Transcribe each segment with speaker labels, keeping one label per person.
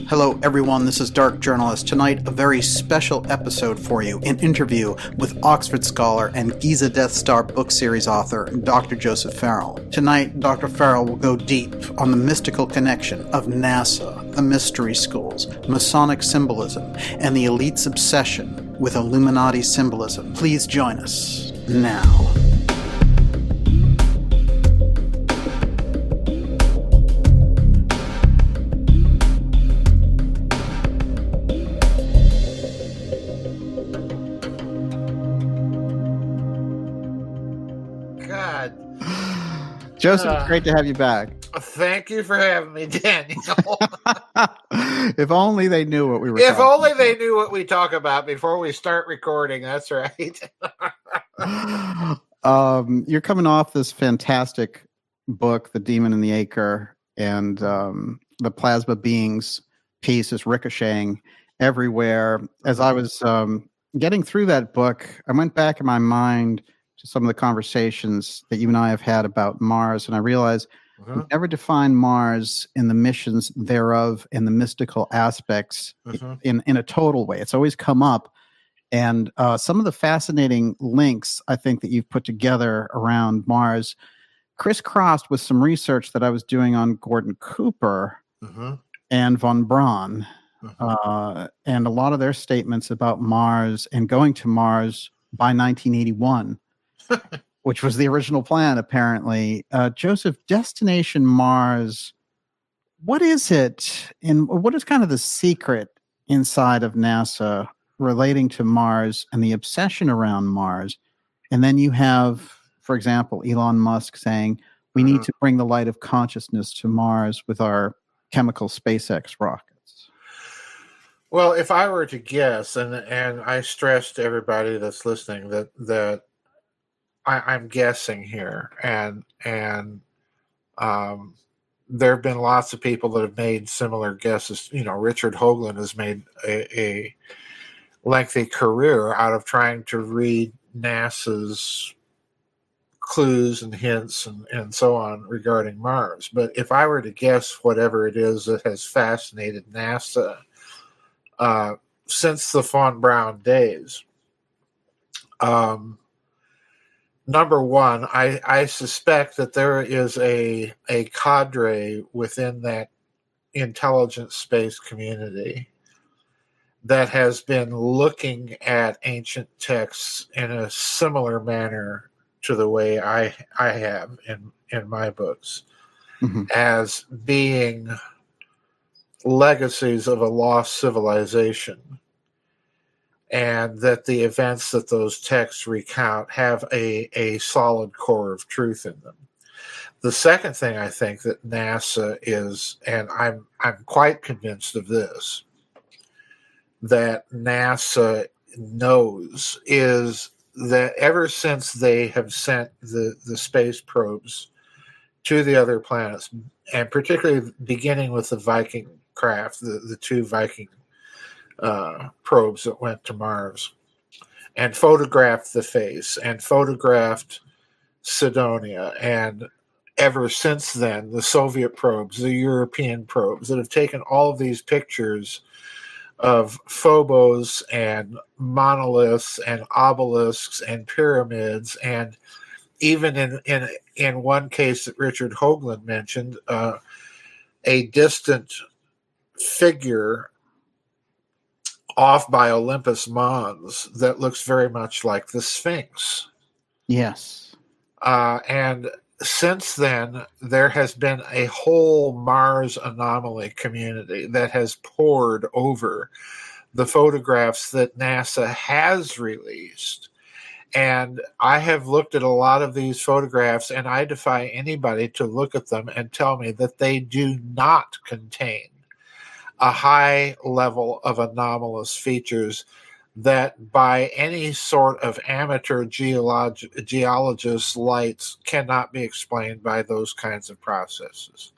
Speaker 1: Hello everyone, this is Dark Journalist. Tonight, a very special episode for you, an interview with Oxford scholar and Giza Death Star book series author, Dr. Joseph Farrell. Tonight, Dr. Farrell will go deep on the mystical connection of NASA, the mystery schools, Masonic symbolism, and the elite's obsession with Illuminati symbolism. Please join us now. Joseph, it's great to have you back.
Speaker 2: Thank you for having me, Daniel.
Speaker 1: If only they knew what we were
Speaker 2: If only
Speaker 1: about.
Speaker 2: they knew what we talk about before we start recording. That's right.
Speaker 1: You're coming off this fantastic book, The Demon in the Acre, and the plasma beings piece is ricocheting everywhere. As I was getting through that book, I went back in my mind to some of the conversations that you and I have had about Mars, and I realized we never defined Mars in the missions thereof and the mystical aspects in a total way. It's always come up, and some of the fascinating links I think that you've put together around Mars crisscrossed with some research that I was doing on Gordon Cooper and von Braun, and a lot of their statements about Mars and going to Mars by 1981. Which was the original plan, apparently. Joseph, Destination Mars, what is it? And what is kind of the secret inside of NASA relating to Mars and the obsession around Mars? And then you have, for example, Elon Musk saying, we need to bring the light of consciousness to Mars with our chemical SpaceX rockets.
Speaker 2: Well, if I were to guess, and I stress to everybody that's listening that I'm guessing here, and there have been lots of people that have made similar guesses. You know, Richard Hoagland has made a lengthy career out of trying to read NASA's clues and hints and so on regarding Mars. But if I were to guess whatever it is that has fascinated NASA since the von Braun days, number one, I suspect that there is a cadre within that intelligent space community that has been looking at ancient texts in a similar manner to the way I have in my books, as being legacies of a lost civilization. And that the events that those texts recount have a solid core of truth in them. The second thing I think that NASA is, and I'm quite convinced of this, that NASA knows, is that ever since they have sent the space probes to the other planets, and particularly beginning with the Viking craft, the two Viking probes that went to Mars and photographed the face and photographed Cydonia, and ever since then the Soviet probes, the European probes that have taken all of these pictures of Phobos and monoliths and obelisks and pyramids, and even in one case that Richard Hoagland mentioned, a distant figure off by Olympus Mons that looks very much like the Sphinx.
Speaker 1: Yes.
Speaker 2: And since then, there has been a whole Mars anomaly community that has poured over the photographs that NASA has released. And I have looked at a lot of these photographs, and I defy anybody to look at them and tell me that they do not contain a high level of anomalous features that by any sort of amateur geologist's lights cannot be explained by those kinds of processes.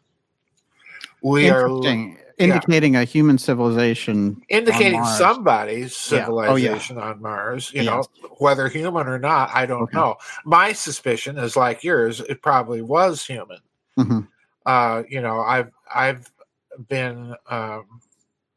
Speaker 2: We are
Speaker 1: indicating a human civilization,
Speaker 2: indicating somebody's civilization on Mars. You know, whether human or not, I don't know. My suspicion is like yours; it probably was human. You know, I've been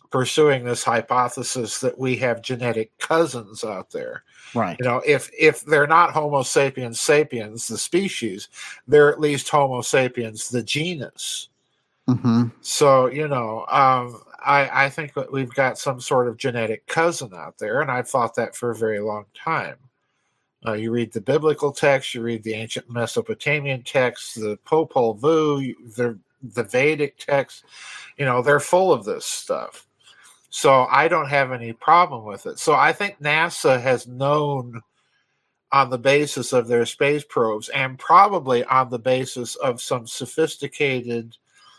Speaker 2: pursuing this hypothesis that we have genetic cousins out there.
Speaker 1: Right.
Speaker 2: You know, if they're not Homo sapiens sapiens, the species, they're at least Homo sapiens, the genus.
Speaker 1: Mm-hmm.
Speaker 2: So, you know, I think that we've got some sort of genetic cousin out there, and I've thought that for a very long time. You read the biblical text, you read the ancient Mesopotamian texts, the Popol Vuh, the Vedic texts, you know, they're full of this stuff. So I don't have any problem with it. So I think NASA has known on the basis of their space probes and probably on the basis of some sophisticated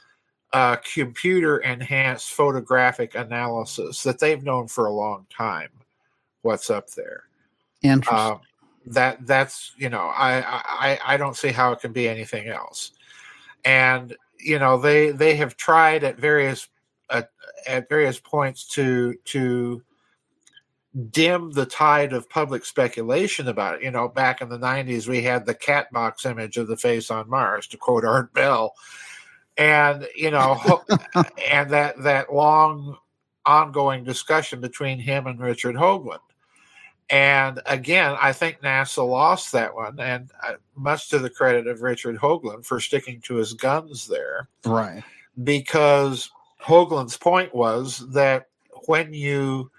Speaker 2: computer-enhanced photographic analysis that they've known for a long time what's up there.
Speaker 1: Interesting.
Speaker 2: That's you know, I don't see how it can be anything else. And you know, they have tried at various points to dim the tide of public speculation about it. You know, back in the 90s, we had the cat box image of the face on Mars, to quote Art Bell. And, you know, and that long ongoing discussion between him and Richard Hoagland. And again, I think NASA lost that one, and much to the credit of Richard Hoagland for sticking to his guns there.
Speaker 1: Right.
Speaker 2: Because Hoagland's point was that when you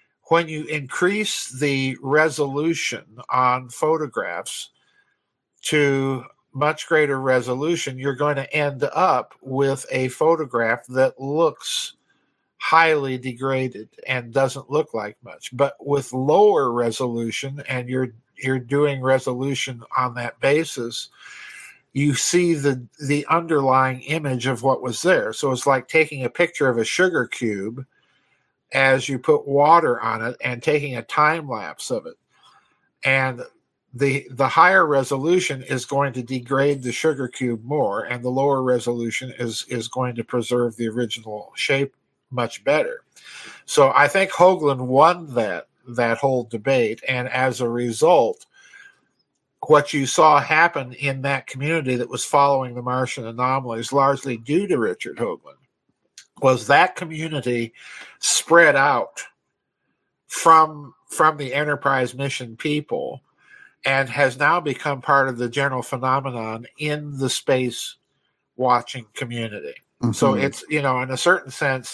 Speaker 2: increase the resolution on photographs to much greater resolution, you're going to end up with a photograph that looks highly degraded and doesn't look like much. But with lower resolution, and you're doing resolution on that basis, you see the underlying image of what was there. So it's like taking a picture of a sugar cube as you put water on it and taking a time lapse of it. And the higher resolution is going to degrade the sugar cube more, and the lower resolution is going to preserve the original shape much better. So I think Hoagland won that whole debate, and as a result, what you saw happen in that community that was following the Martian anomalies, largely due to Richard Hoagland, was that community spread out from the Enterprise mission people and has now become part of the general phenomenon in the space watching community. Mm-hmm. So it's, you know, in a certain sense,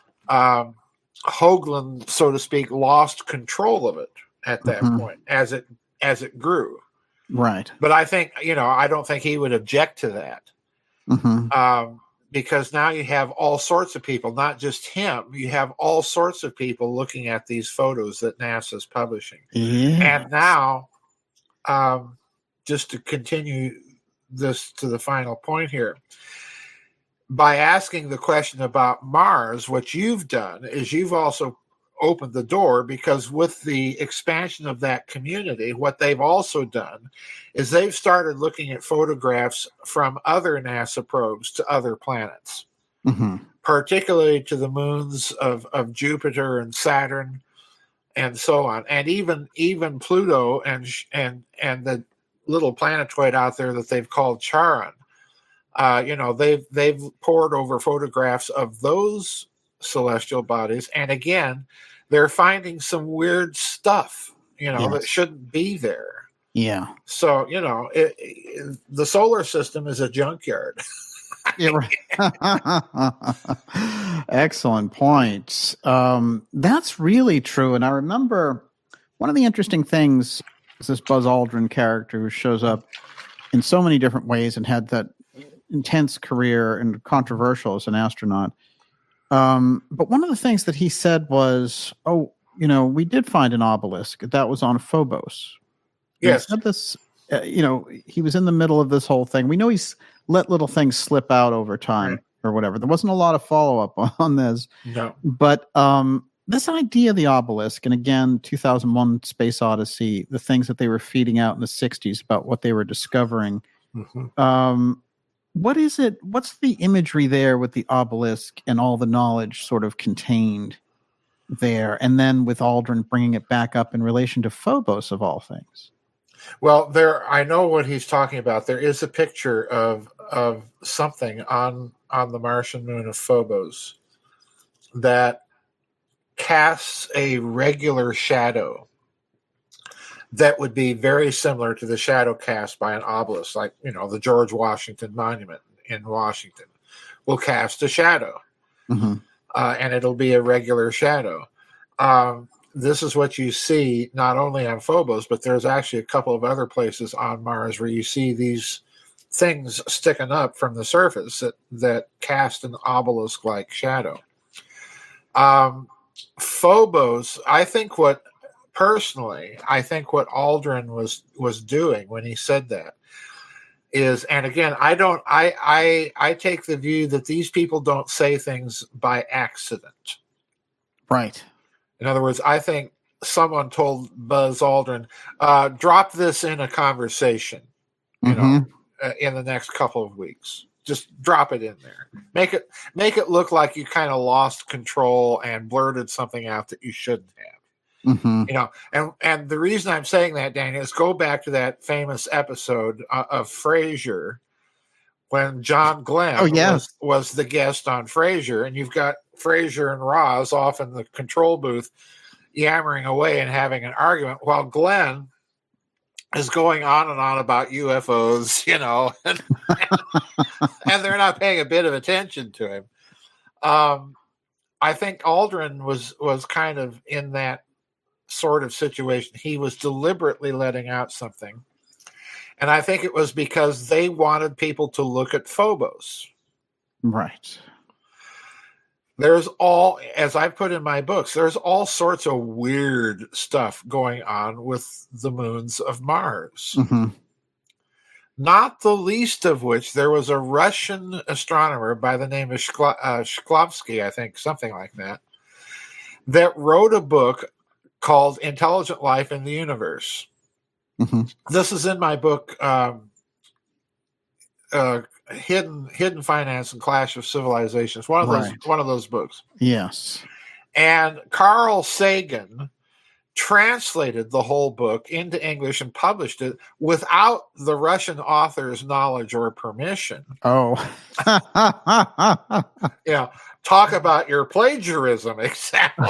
Speaker 2: Hoagland, so to speak, lost control of it at that point as it grew.
Speaker 1: Right.
Speaker 2: But I think, you know, I don't think he would object to that. Because now you have all sorts of people, not just him. You have all sorts of people looking at these photos that NASA's publishing.
Speaker 1: Yes.
Speaker 2: And now, just to continue this to the final point here, by asking the question about Mars, what you've done is you've also opened the door, because with the expansion of that community, what they've also done is they've started looking at photographs from other NASA probes to other planets, particularly to the moons of Jupiter and Saturn and so on, and even Pluto and the little planetoid out there that they've called Charon. You know, they've poured over photographs of those celestial bodies, and again, they're finding some weird stuff, you know, that shouldn't be there.
Speaker 1: Yeah. So,
Speaker 2: you know, the solar system is a junkyard.
Speaker 1: Yeah, right. Excellent point. That's really true. And I remember one of the interesting things is this Buzz Aldrin character who shows up in so many different ways and had that intense career and controversial as an astronaut. But one of the things that he said was, "Oh, you know, we did find an obelisk that was on Phobos."
Speaker 2: Yes.
Speaker 1: He said this, you know, he was in the middle of this whole thing. We know he's let little things slip out over time or whatever. There wasn't a lot of follow up on this.
Speaker 2: No.
Speaker 1: But this idea of the obelisk, and again, 2001 Space Odyssey, the things that they were feeding out in the 60s about what they were discovering. What is it? What's the imagery there with the obelisk and all the knowledge sort of contained there? And then with Aldrin bringing it back up in relation to Phobos, of all things.
Speaker 2: Well, I know what he's talking about. There is a picture of something on the Martian moon of Phobos that casts a regular shadow that would be very similar to the shadow cast by an obelisk, like, the George Washington Monument in Washington will cast a shadow, and it'll be a regular shadow. This is what you see not only on Phobos, but there's actually a couple of other places on Mars where you see these things sticking up from the surface that cast an obelisk-like shadow. Phobos, I think what Aldrin was doing when he said that is, and again, I take the view that these people don't say things by accident.
Speaker 1: Right.
Speaker 2: In other words, I think someone told Buzz Aldrin, drop this in a conversation, in the next couple of weeks. Just drop it in there. Make it look like you kind of lost control and blurted something out that you shouldn't have. And the reason I'm saying that, Danny, is go back to that famous episode of Frasier when John Glenn was the guest on Frasier, and you've got Frasier and Roz off in the control booth yammering away and having an argument while Glenn is going on and on about UFOs, and they're not paying a bit of attention to him. I think Aldrin was kind of in that sort of situation. He was deliberately letting out something. And I think it was because they wanted people to look at Phobos.
Speaker 1: Right.
Speaker 2: There's as I put in my books, there's all sorts of weird stuff going on with the moons of Mars. Not the least of which, there was a Russian astronomer by the name of Shklovsky, I think, something like that wrote a book called Intelligent Life in the Universe. This is in my book, Hidden Finance and Clash of Civilizations. One of those books.
Speaker 1: Yes.
Speaker 2: And Carl Sagan translated the whole book into English and published it without the Russian author's knowledge or permission.
Speaker 1: Oh.
Speaker 2: Talk about your plagiarism example.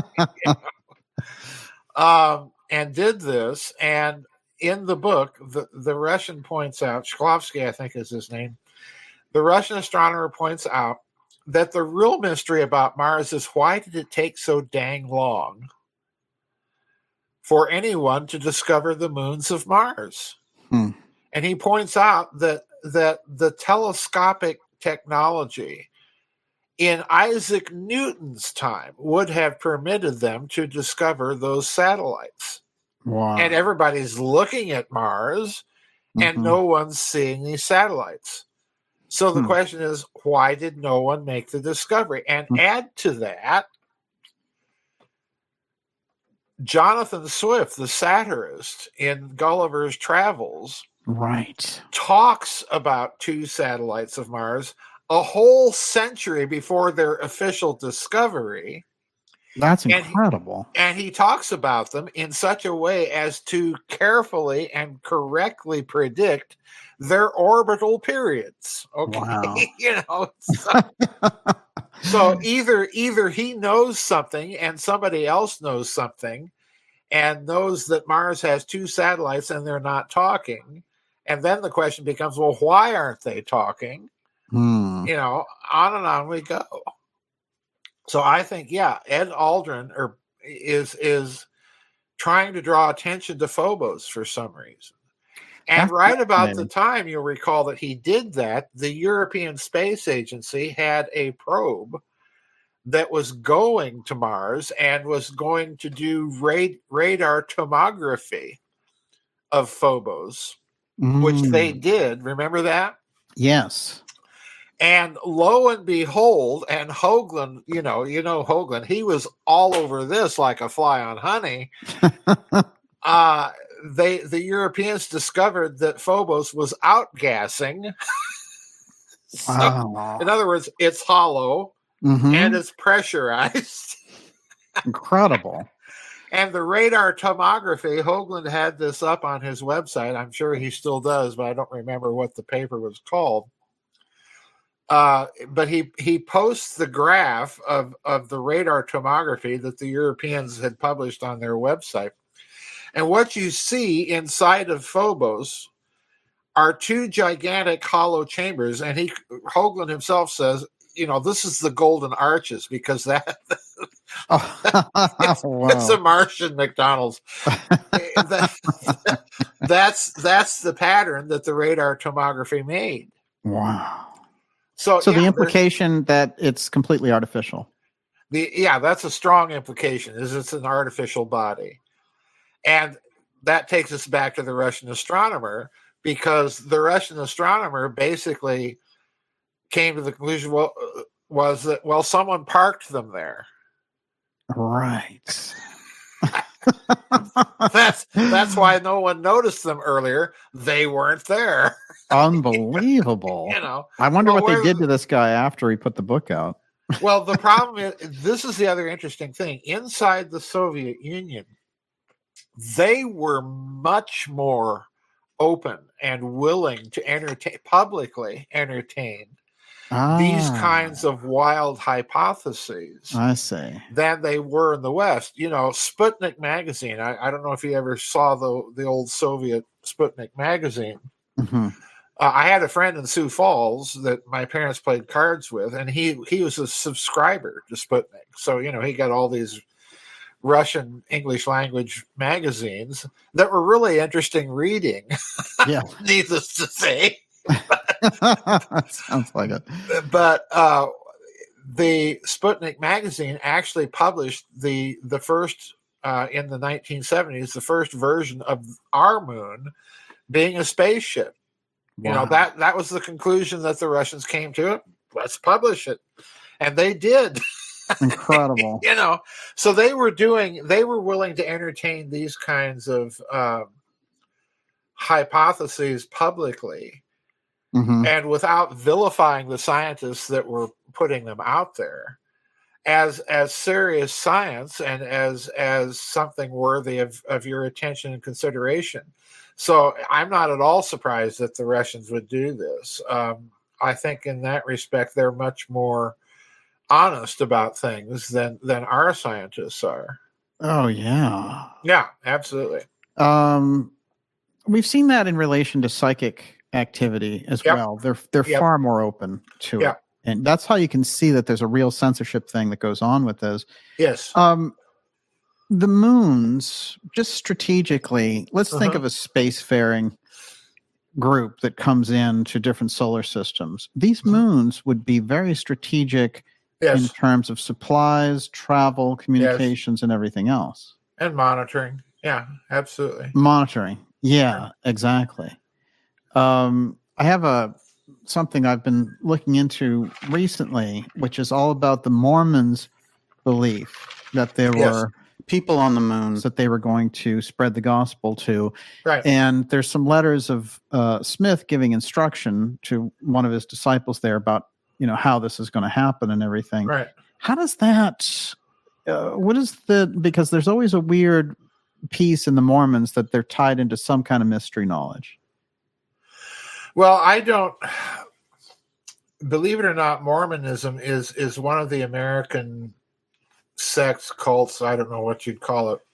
Speaker 2: And did this, and in the book, the Russian points out, Shklovsky, I think is his name, the Russian astronomer points out that the real mystery about Mars is, why did it take so dang long for anyone to discover the moons of Mars? And he points out that the telescopic technology in Isaac Newton's time would have permitted them to discover those satellites.
Speaker 1: Wow.
Speaker 2: And everybody's looking at Mars and no one's seeing these satellites. So the question is, why did no one make the discovery? And add to that, Jonathan Swift, the satirist in Gulliver's Travels, talks about two satellites of Mars a whole century before their official discovery.
Speaker 1: That's incredible.
Speaker 2: And he talks about them in such a way as to carefully and correctly predict their orbital periods. Okay.
Speaker 1: Wow.
Speaker 2: So either he knows something and somebody else knows something and knows that Mars has two satellites and they're not talking. And then the question becomes, well, why aren't they talking? On and on we go. So I think, Ed Aldrin is trying to draw attention to Phobos for some reason. And right about the time, you'll recall that he did that, the European Space Agency had a probe that was going to Mars and was going to do radar tomography of Phobos, which they did. Remember that?
Speaker 1: Yes.
Speaker 2: And lo and behold, and Hoagland, Hoagland, he was all over this like a fly on honey. The Europeans discovered that Phobos was outgassing.
Speaker 1: Wow.
Speaker 2: So, in other words, it's hollow and it's pressurized.
Speaker 1: Incredible.
Speaker 2: And the radar tomography, Hoagland had this up on his website. I'm sure he still does, but I don't remember what the paper was called. But he posts the graph of the radar tomography that the Europeans had published on their website. And what you see inside of Phobos are two gigantic hollow chambers. And Hoagland himself says, this is the Golden Arches, because that's a Martian McDonald's. That's the pattern that the radar tomography made.
Speaker 1: Wow.
Speaker 2: So
Speaker 1: the implication that it's completely artificial.
Speaker 2: That's a strong implication, is it's an artificial body. And that takes us back to the Russian astronomer, because the Russian astronomer basically came to the conclusion was that someone parked them there.
Speaker 1: Right.
Speaker 2: That's why no one noticed them earlier. They weren't there.
Speaker 1: Unbelievable. I wonder what they did to this guy after he put the book out.
Speaker 2: Well, the problem is, this is the other interesting thing. Inside the Soviet Union, they were much more open and willing to publicly entertain these kinds of wild hypotheses.
Speaker 1: I see.
Speaker 2: Than they were in the West. Sputnik magazine. I don't know if you ever saw the old Soviet Sputnik magazine.
Speaker 1: Mm-hmm.
Speaker 2: I had a friend in Sioux Falls that my parents played cards with, and he was a subscriber to Sputnik. So, he got all these Russian English language magazines that were really interesting reading.
Speaker 1: Yeah.
Speaker 2: Needless to say.
Speaker 1: Sounds like it.
Speaker 2: But the Sputnik magazine actually published the first in the 1970s, the first version of our moon being a spaceship.
Speaker 1: Wow.
Speaker 2: That was the conclusion that the Russians came to. Let's publish it, and they did.
Speaker 1: Incredible.
Speaker 2: So they were willing to entertain these kinds of hypotheses publicly.
Speaker 1: Mm-hmm.
Speaker 2: And without vilifying the scientists that were putting them out there as serious science and as something worthy of your attention and consideration. So I'm not at all surprised that the Russians would do this. I think in that respect, they're much more honest about things than our scientists are.
Speaker 1: Oh, yeah.
Speaker 2: Yeah, absolutely.
Speaker 1: We've seen that in relation to psychic activity as well. They're far more open to it, and that's how you can see that there's a real censorship thing that goes on with this.
Speaker 2: Yes.
Speaker 1: The moons, just strategically, let's think of a spacefaring group that comes into different solar systems. These moons would be very strategic in terms of supplies, travel, communications, and everything else.
Speaker 2: And monitoring. Yeah, absolutely.
Speaker 1: Monitoring. Yeah, exactly. I have something I've been looking into recently, which is all about the Mormons' belief that there were people on the moon that they were going to spread the gospel to.
Speaker 2: Right.
Speaker 1: And there's some letters of Smith giving instruction to one of his disciples there about, how this is going to happen and everything.
Speaker 2: Right.
Speaker 1: How does that, because there's always a weird piece in the Mormons that they're tied into some kind of mystery knowledge.
Speaker 2: Well, I don't believe it or not. Mormonism is one of the American sects, cults. I don't know what you'd call it.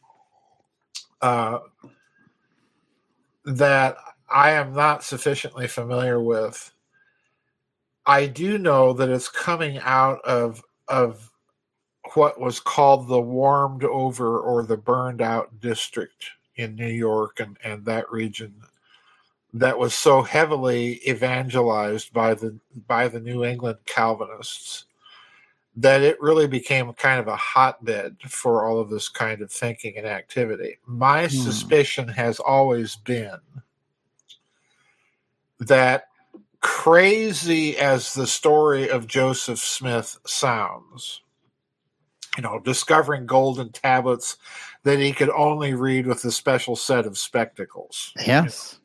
Speaker 2: That I am not sufficiently familiar with. I do know that it's coming out of what was called the warmed over or the burned out district in New York and that region. That was so heavily evangelized by the New England Calvinists that it really became kind of a hotbed for all of this kind of thinking and activity. My suspicion has always been that, crazy as the story of Joseph Smith sounds, discovering golden tablets that he could only read with a special set of spectacles.
Speaker 1: Yes.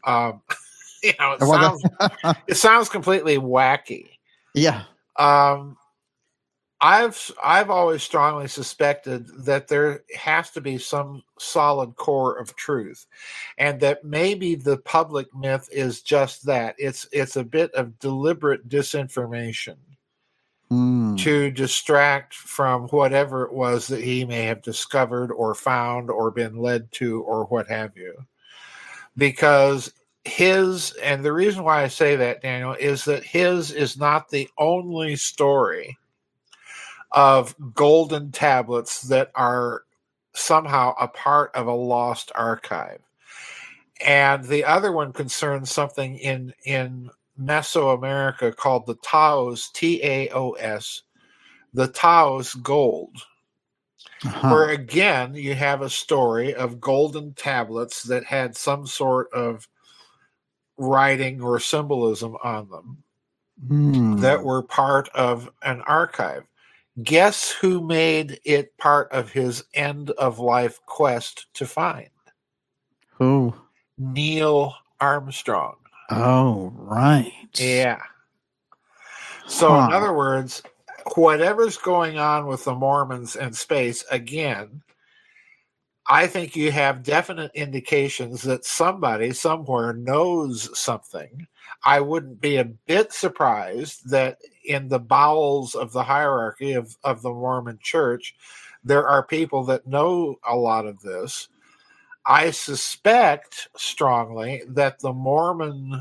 Speaker 2: It sounds completely wacky.
Speaker 1: Yeah.
Speaker 2: I've always strongly suspected that there has to be some solid core of truth, and that maybe the public myth is just that. It's a bit of deliberate disinformation to distract from whatever it was that he may have discovered or found or been led to or what have you. Because and the reason why I say that, Daniel, is that his is not the only story of golden tablets that are somehow a part of a lost archive. And the other one concerns something in Mesoamerica called the Taos, Taos, the Taos gold, where again you have a story of golden tablets that had some sort of writing or symbolism on them that were part of an archive. Guess who made it part of his end-of-life quest to find?
Speaker 1: Who?
Speaker 2: Neil Armstrong.
Speaker 1: Oh, right.
Speaker 2: Yeah. So, in other words, whatever's going on with the Mormons and space, again, I think you have definite indications that somebody somewhere knows something. I wouldn't be a bit surprised that in the bowels of the hierarchy of the Mormon Church, there are people that know a lot of this. I suspect strongly that the Mormon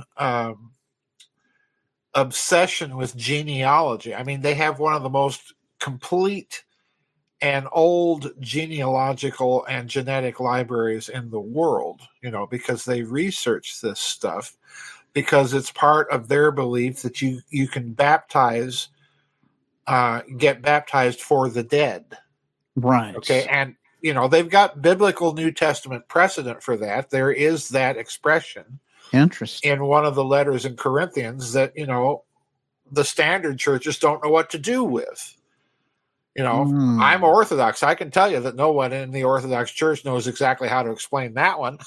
Speaker 2: obsession with genealogy, I mean, they have one of the most complete and old genealogical and genetic libraries in the world, because they research this stuff, because it's part of their belief that you can baptize, get baptized for the dead.
Speaker 1: Right.
Speaker 2: Okay. And, they've got biblical New Testament precedent for that. There is that expression.
Speaker 1: Interesting.
Speaker 2: In one of the letters in Corinthians that, the standard churches don't know what to do with. I'm Orthodox. I can tell you that no one in the Orthodox Church knows exactly how to explain that one.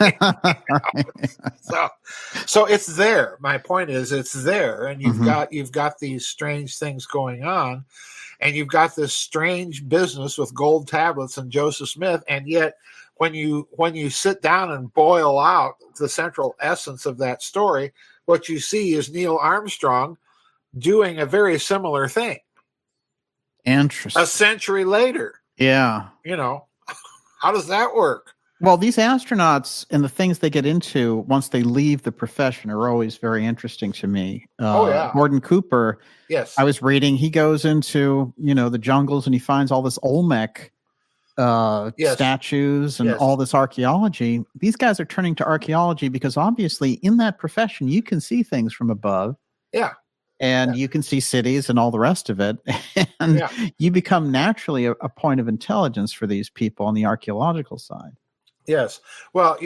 Speaker 2: So it's there. My point is, it's there, and you've got these strange things going on, and you've got this strange business with gold tablets and Joseph Smith, and yet when you sit down and boil out the central essence of that story, what you see is Neil Armstrong doing a very similar thing.
Speaker 1: Interesting.
Speaker 2: A century later.
Speaker 1: Yeah.
Speaker 2: How does that work?
Speaker 1: Well, these astronauts and the things they get into once they leave the profession are always very interesting to me. Gordon Cooper.
Speaker 2: Yes.
Speaker 1: I was reading, he goes into, the jungles and he finds all this Olmec statues and all this archaeology. These guys are turning to archaeology because obviously in that profession, you can see things from above.
Speaker 2: Yeah.
Speaker 1: And you can see cities and all the rest of it. And you become naturally a point of intelligence for these people on the archaeological side.
Speaker 2: Yes. Well,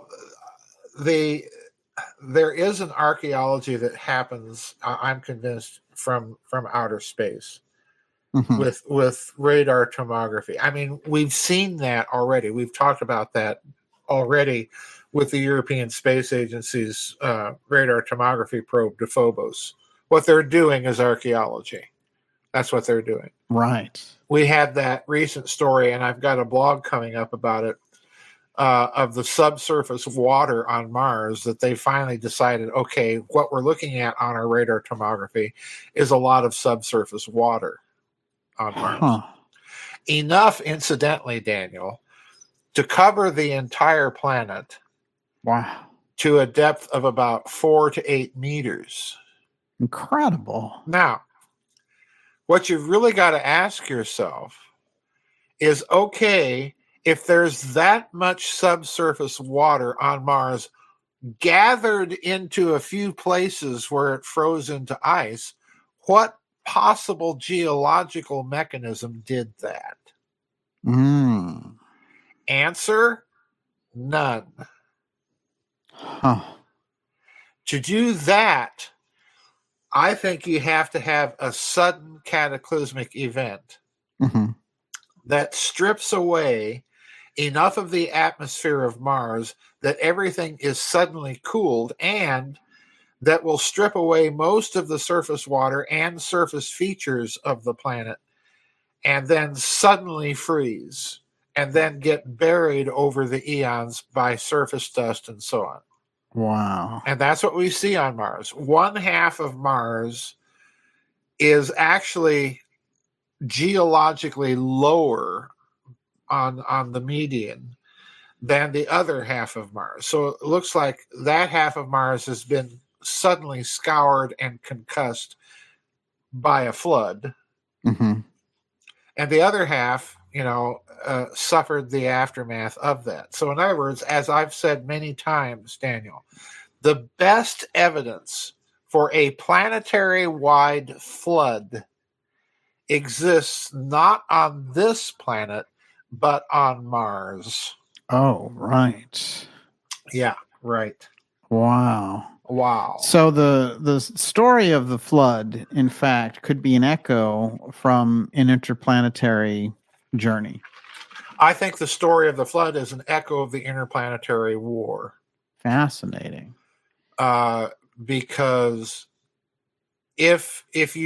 Speaker 2: there is an archaeology that happens, I'm convinced, from outer space with radar tomography. I mean, we've seen that already. We've talked about that already with the European Space Agency's radar tomography probe to Phobos. What they're doing is archaeology. That's what they're doing.
Speaker 1: Right.
Speaker 2: We had that recent story, and I've got a blog coming up about it, of the subsurface water on Mars, that they finally decided, okay, what we're looking at on our radar tomography is a lot of subsurface water on Mars. Enough, incidentally, Daniel, to cover the entire planet.
Speaker 1: Wow.
Speaker 2: To a depth of about 4 to 8 meters.
Speaker 1: Incredible.
Speaker 2: Now, what you've really got to ask yourself is, okay, if there's that much subsurface water on Mars gathered into a few places where it froze into ice, what possible geological mechanism did that? Answer, none. To do that, I think you have to have a sudden cataclysmic event that strips away enough of the atmosphere of Mars that everything is suddenly cooled, and that will strip away most of the surface water and surface features of the planet and then suddenly freeze and then get buried over the eons by surface dust and so on.
Speaker 1: Wow.
Speaker 2: And that's what we see on Mars. One half of Mars is actually geologically lower on the median than the other half of Mars. So it looks like that half of Mars has been suddenly scoured and concussed by a flood.
Speaker 1: Mm-hmm.
Speaker 2: And the other half, suffered the aftermath of that. So in other words, as I've said many times, Daniel, the best evidence for a planetary-wide flood exists not on this planet, but on Mars.
Speaker 1: Oh, right.
Speaker 2: Yeah, right.
Speaker 1: Wow.
Speaker 2: So
Speaker 1: the story of the flood, in fact, could be an echo from an interplanetary journey.
Speaker 2: I think the story of the flood is an echo of the interplanetary war.
Speaker 1: Fascinating.
Speaker 2: Because if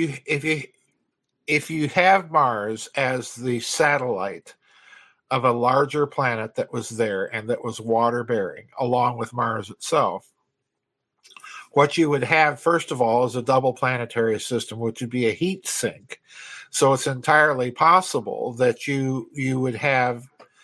Speaker 2: you have Mars as the satellite of a larger planet that was there and that was water bearing along with Mars itself, what you would have, first of all, is a double planetary system, which would be a heat sink. So it's entirely possible that you would have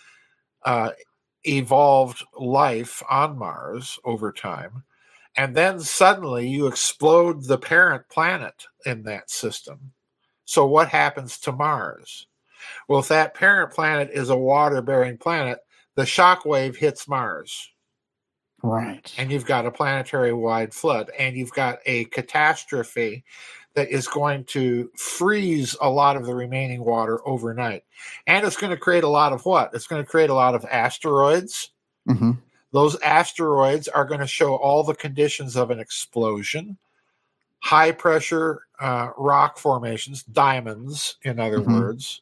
Speaker 2: evolved life on Mars over time. And then suddenly you explode the parent planet in that system. So what happens to Mars? Well, if that parent planet is a water-bearing planet, the shock wave hits Mars.
Speaker 1: Right.
Speaker 2: And you've got a planetary-wide flood, and you've got a catastrophe that is going to freeze a lot of the remaining water overnight. And it's going to create a lot of what? It's going to create a lot of asteroids.
Speaker 1: Mm-hmm.
Speaker 2: Those asteroids are going to show all the conditions of an explosion, high-pressure rock formations, diamonds, in other words.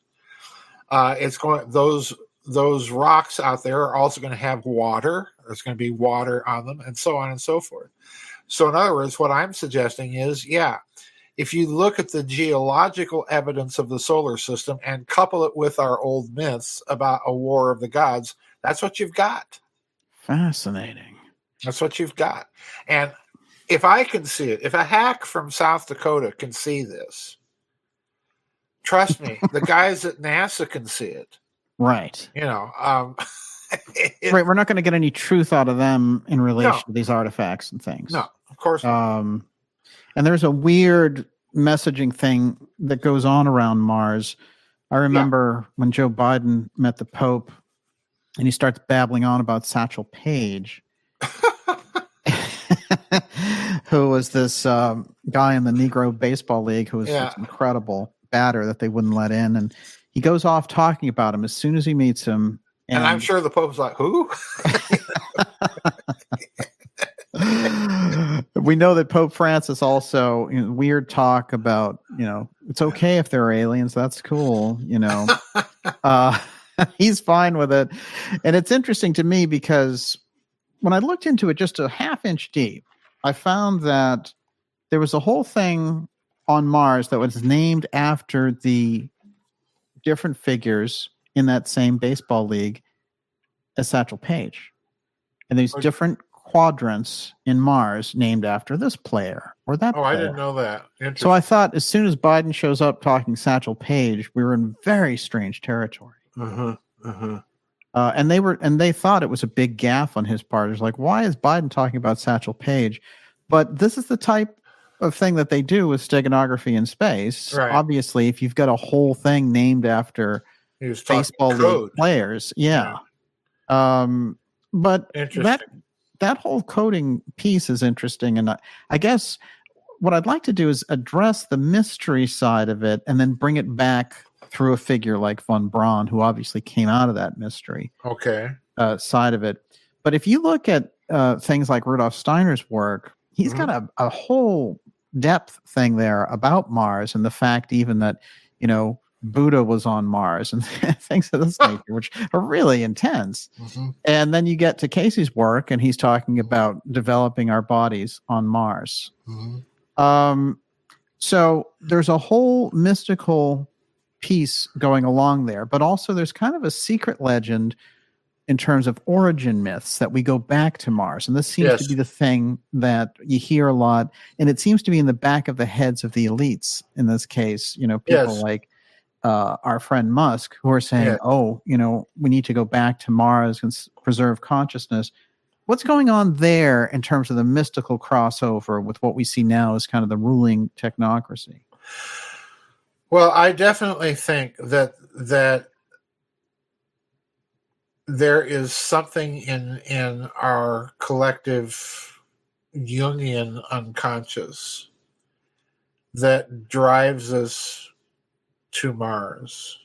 Speaker 2: Those rocks out there are also going to have water. There's going to be water on them, and so on and so forth. So in other words, what I'm suggesting is, if you look at the geological evidence of the solar system and couple it with our old myths about a war of the gods, that's what you've got.
Speaker 1: Fascinating.
Speaker 2: That's what you've got. And if I can see it, if a hack from South Dakota can see this, trust me, the guys at NASA can see it.
Speaker 1: Right.
Speaker 2: Right.
Speaker 1: We're not going to get any truth out of them in relation to these artifacts and things.
Speaker 2: No, of course not.
Speaker 1: And there's a weird messaging thing that goes on around Mars. I remember when Joe Biden met the Pope and he starts babbling on about Satchel Paige, who was this guy in the Negro Baseball League who was this incredible batter that they wouldn't let in. And he goes off talking about him as soon as he meets him.
Speaker 2: And I'm sure the Pope's like, who?
Speaker 1: We know that Pope Francis also weird talk about, it's okay if there are aliens. That's cool. He's fine with it. And it's interesting to me because when I looked into it just a half-inch deep, I found that there was a whole thing on Mars that was named after the different figures in that same baseball league as Satchel Paige. And there's different quadrants in Mars named after this player or that player.
Speaker 2: I didn't know that.
Speaker 1: So I thought as soon as Biden shows up talking Satchel Paige, we were in very strange territory. And they thought it was a big gaffe on his part. It's like, why is Biden talking about Satchel Paige? But this is the type of thing that they do with steganography in space.
Speaker 2: Right.
Speaker 1: Obviously, if you've got a whole thing named after baseball league players, but that whole coding piece is interesting, and I guess what I'd like to do is address the mystery side of it, and then bring it back through a figure like von Braun, who obviously came out of that mystery side of it. But if you look at things like Rudolf Steiner's work, he's got a whole depth thing there about Mars and the fact even that, Buddha was on Mars and things of this nature, which are really intense. And then you get to Casey's work and he's talking about developing our bodies on Mars. So there's a whole mystical piece going along there, but also there's kind of a secret legend in terms of origin myths that we go back to Mars. And this seems to be the thing that you hear a lot. And it seems to be in the back of the heads of the elites in this case, people like our friend Musk, who are saying, we need to go back to Mars and preserve consciousness. What's going on there in terms of the mystical crossover with what we see now as kind of the ruling technocracy?
Speaker 2: Well, I definitely think that there is something in our collective Jungian unconscious that drives us to Mars.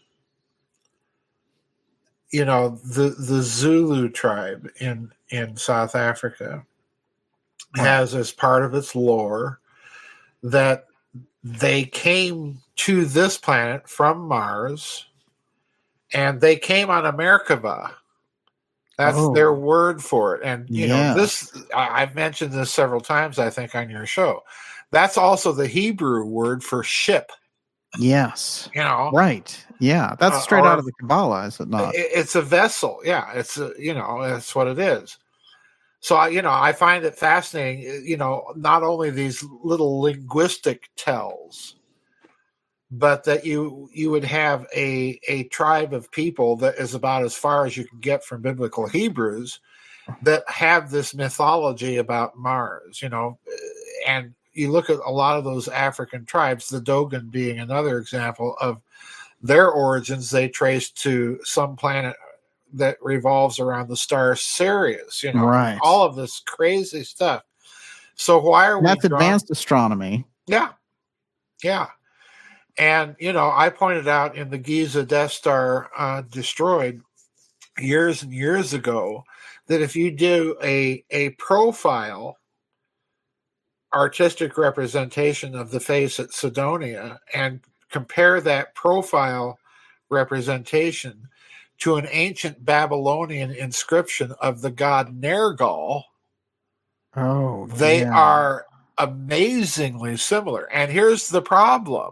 Speaker 2: The Zulu tribe in South Africa has as part of its lore that they came to this planet from Mars, and they came on a Merkaba. That's their word for it. And, this, I've mentioned this several times, I think, on your show. That's also the Hebrew word for ship.
Speaker 1: Yes. Right. Yeah. That's straight out of the Kabbalah, is it not?
Speaker 2: It's a vessel. Yeah. It's, that's what it is. So, I find it fascinating, not only these little linguistic tells, but that you would have a tribe of people that is about as far as you can get from biblical Hebrews that have this mythology about Mars, and you look at a lot of those African tribes, the Dogon being another example of their origins. They trace to some planet that revolves around the star Sirius,
Speaker 1: right.
Speaker 2: All of this crazy stuff. So why are
Speaker 1: That's advanced astronomy.
Speaker 2: Yeah. Yeah. And, I pointed out in the Giza Death Star destroyed years and years ago that if you do a profile artistic representation of the face at Cydonia and compare that profile representation to an ancient Babylonian inscription of the god Nergal, they are amazingly similar. And here's the problem.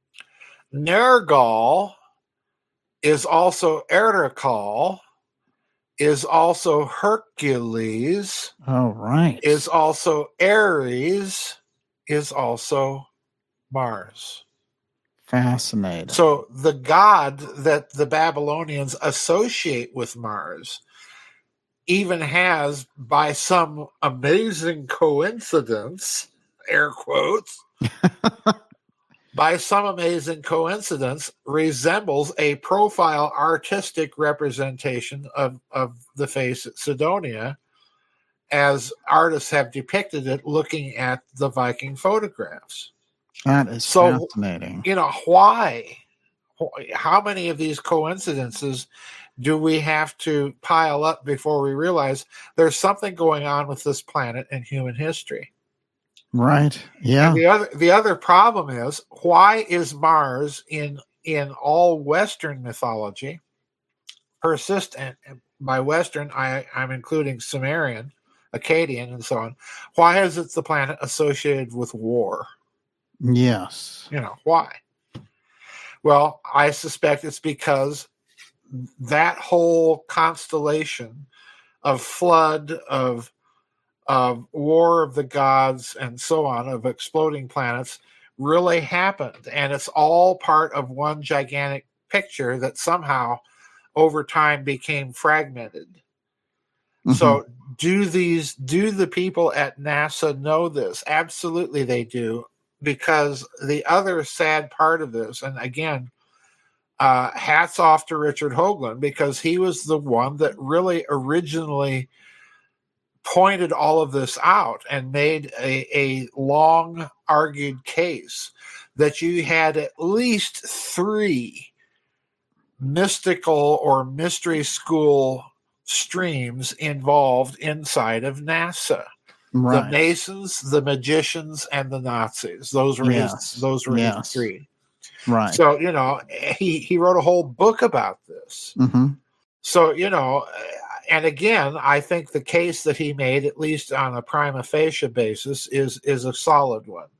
Speaker 2: Nergal is also Erikal, is also Hercules.
Speaker 1: Oh, right.
Speaker 2: Is also Ares, is also Mars.
Speaker 1: Fascinating.
Speaker 2: So the god that the Babylonians associate with Mars even has, by some amazing coincidence, air quotes, by some amazing coincidence, resembles a profile artistic representation of the face at Cydonia, as artists have depicted it looking at the Viking photographs.
Speaker 1: That is fascinating.
Speaker 2: Why? How many of these coincidences do we have to pile up before we realize there's something going on with this planet and human history?
Speaker 1: Right. Yeah.
Speaker 2: And the other problem is, why is Mars in all Western mythology persistent? By Western, I'm including Sumerian, Akkadian, and so on. Why is it the planet associated with war?
Speaker 1: Yes.
Speaker 2: Why? Well, I suspect it's because that whole constellation of flood, of war of the gods, and so on, of exploding planets, really happened. And it's all part of one gigantic picture that somehow over time became fragmented. Mm-hmm. So do the people at NASA know this? Absolutely they do, because the other sad part of this, and again, hats off to Richard Hoagland, because he was the one that really originally pointed all of this out and made a long argued case that you had at least 3 mystical or mystery school streams involved inside of NASA. Right. The Masons, the magicians, and the Nazis. Those were his 3.
Speaker 1: Right.
Speaker 2: So, he wrote a whole book about this.
Speaker 1: Mm-hmm.
Speaker 2: So, and again, I think the case that he made, at least on a prima facie basis, is a solid one.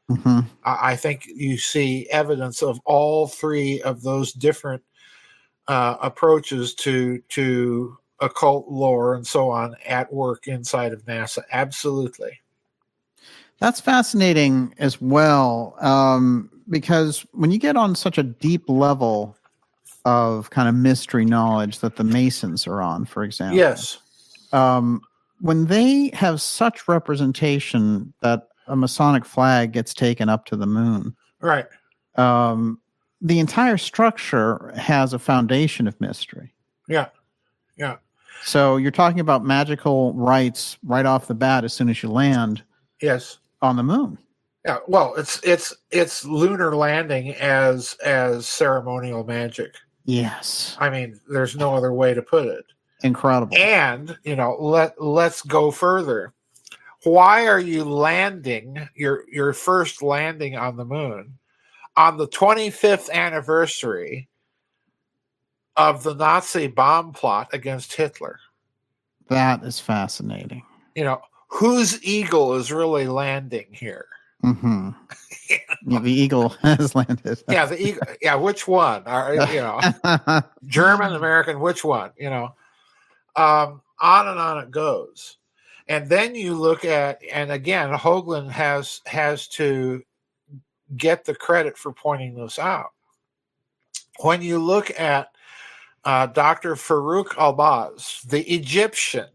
Speaker 1: Mm-hmm.
Speaker 2: I think you see evidence of all three of those different approaches to occult lore and so on at work inside of NASA. Absolutely.
Speaker 1: That's fascinating as well, because when you get on such a deep level of kind of mystery knowledge that the Masons are on, for example,
Speaker 2: Yes,
Speaker 1: when they have such representation that a Masonic flag gets taken up to the moon,
Speaker 2: right.
Speaker 1: The entire structure has a foundation of mystery.
Speaker 2: Yeah, yeah.
Speaker 1: So you're talking about magical rites right off the bat as soon as you land.
Speaker 2: Yes.
Speaker 1: On the moon.
Speaker 2: Yeah. Well, it's lunar landing as ceremonial magic.
Speaker 1: Yes.
Speaker 2: I mean, there's no other way to put it.
Speaker 1: Incredible.
Speaker 2: And, let's go further. Why are you landing your first landing on the moon on the 25th anniversary of the Nazi bomb plot against Hitler?
Speaker 1: That is fascinating.
Speaker 2: Whose eagle is really landing here?
Speaker 1: Mm-hmm. Yeah, the eagle has landed.
Speaker 2: Yeah, the eagle. Yeah, which one? German, American, which one? On and on it goes. And then you look at, and again, Hoagland has to get the credit for pointing this out. When you look at Dr. Farouk Albaz, the Egyptian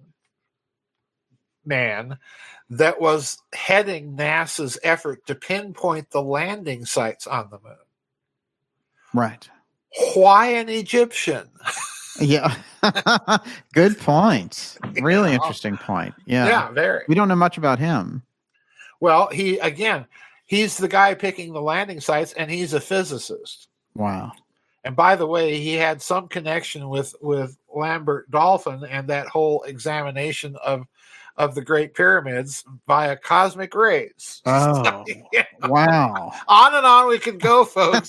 Speaker 2: man that was heading NASA's effort to pinpoint the landing sites on the moon.
Speaker 1: Right.
Speaker 2: Why an Egyptian?
Speaker 1: Yeah. Good point. Really interesting point. Yeah.
Speaker 2: Yeah, very.
Speaker 1: We don't know much about him.
Speaker 2: Well, he's the guy picking the landing sites, and he's a physicist.
Speaker 1: Wow.
Speaker 2: And by the way, he had some connection with Lambert Dolphin and that whole examination of the Great Pyramids via cosmic rays.
Speaker 1: Oh, wow.
Speaker 2: On and on we can go, folks.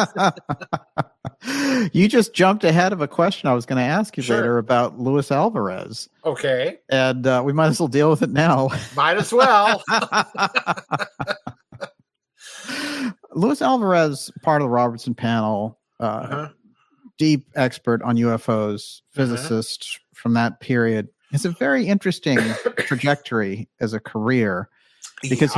Speaker 1: You just jumped ahead of a question I was going to ask you
Speaker 2: Sure.
Speaker 1: later about Luis Alvarez.
Speaker 2: Okay.
Speaker 1: And we might as well deal with it now.
Speaker 2: Might as well.
Speaker 1: Luis Alvarez, part of the Robertson panel, deep expert on UFOs, physicist from that period. It's a very interesting trajectory as a career because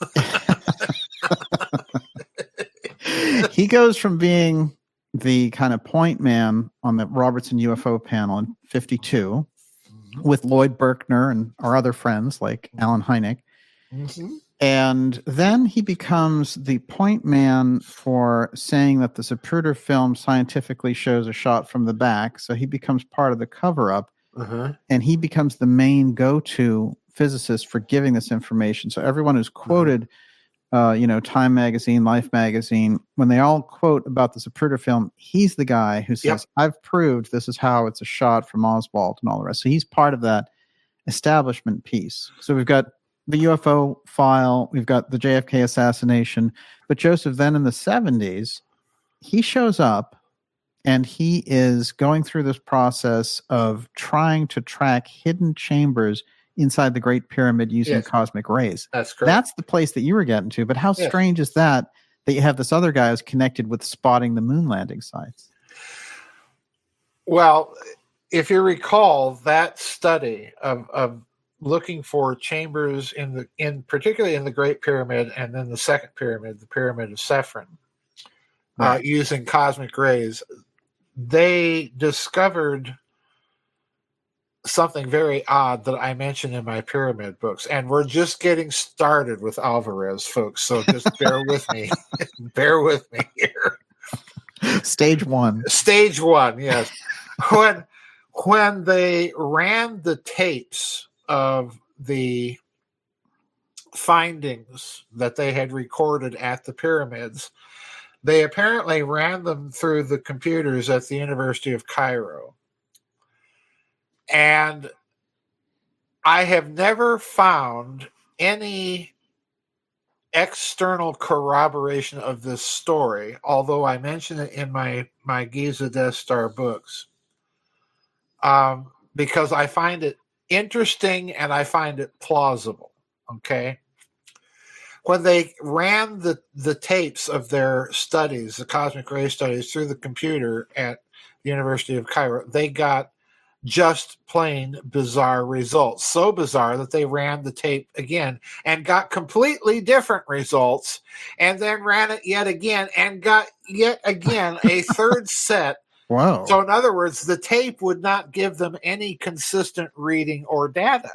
Speaker 1: he goes from being the kind of point man on the Robertson UFO panel in 52 with Lloyd Berkner and our other friends like Alan Hynek.
Speaker 2: Mm-hmm.
Speaker 1: And then he becomes the point man for saying that the Zapruder film scientifically shows a shot from the back. So he becomes part of the cover-up. And he becomes the main go-to physicist for giving this information. So everyone who's quoted, Time Magazine, Life Magazine, when they all quote about the Zapruder film, he's the guy who says, I've proved this is how it's a shot from Oswald and all the rest. So he's part of that establishment piece. So we've got the UFO file, we've got the JFK assassination. But Joseph, then in the 70s, he shows up. And he is going through this process of trying to track hidden chambers inside the Great Pyramid using cosmic rays.
Speaker 2: That's correct.
Speaker 1: That's the place that you were getting to. But how strange is that you have this other guy who's connected with spotting the moon landing sites?
Speaker 2: Well, if you recall that study of looking for chambers particularly in the Great Pyramid and then the second pyramid, the Pyramid of Sephren, using cosmic rays, they discovered something very odd that I mentioned in my pyramid books. And we're just getting started with Alvarez, folks. So just bear with me. Bear with me here.
Speaker 1: Stage one,
Speaker 2: yes. When they ran the tapes of the findings that they had recorded at the pyramids, they apparently ran them through the computers at the University of Cairo. And I have never found any external corroboration of this story, although I mention it in my Giza Death Star books, because I find it interesting and I find it plausible. Okay. when they ran the tapes of their studies, the cosmic ray studies, through the computer at the University of Cairo, they got just plain bizarre results. So bizarre that they ran the tape again and got completely different results, and then ran it yet again and got yet again a third set.
Speaker 1: Wow.
Speaker 2: So in other words, the tape would not give them any consistent reading or data.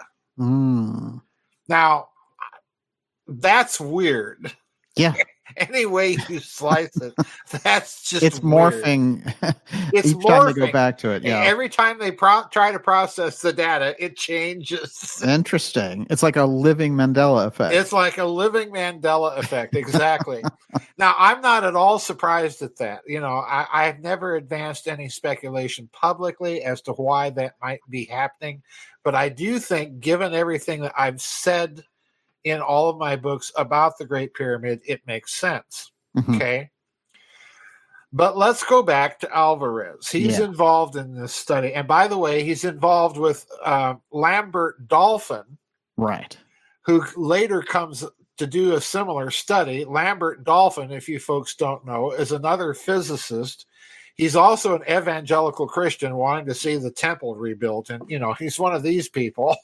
Speaker 2: Now, that's weird.
Speaker 1: Yeah.
Speaker 2: Any way you slice it, that's just
Speaker 1: it's morphing.
Speaker 2: It's
Speaker 1: each
Speaker 2: morphing.
Speaker 1: time they go back to it. Yeah.
Speaker 2: Every time they try to process the data, it changes.
Speaker 1: Interesting. It's like a living Mandela effect.
Speaker 2: It's like a living Mandela effect. Exactly. Now, I'm not at all surprised at that. You know, I've never advanced any speculation publicly as to why that might be happening, but I do think, given everything that I've said in all of my books about the Great Pyramid, it makes sense. Okay. But let's go back to Alvarez. He's involved in this study. And by the way, he's involved with Lambert Dolphin,
Speaker 1: right,
Speaker 2: who later comes to do a similar study. Lambert Dolphin, if you folks don't know, is another physicist. He's also an evangelical Christian wanting to see the temple rebuilt. And, you know, he's one of these people.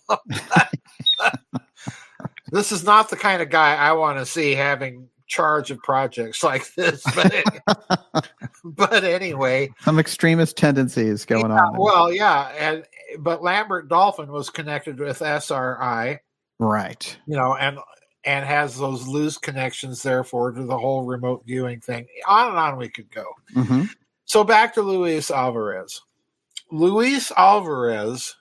Speaker 2: This is not the kind of guy I want to see having charge of projects like this. But anyway.
Speaker 1: Some extremist tendencies going on.
Speaker 2: Well, yeah. But Lambert Dolphin was connected with SRI.
Speaker 1: Right.
Speaker 2: You know, and has those loose connections, therefore, to the whole remote viewing thing. On and on we could go. So back to Luis Alvarez. Luis Alvarez,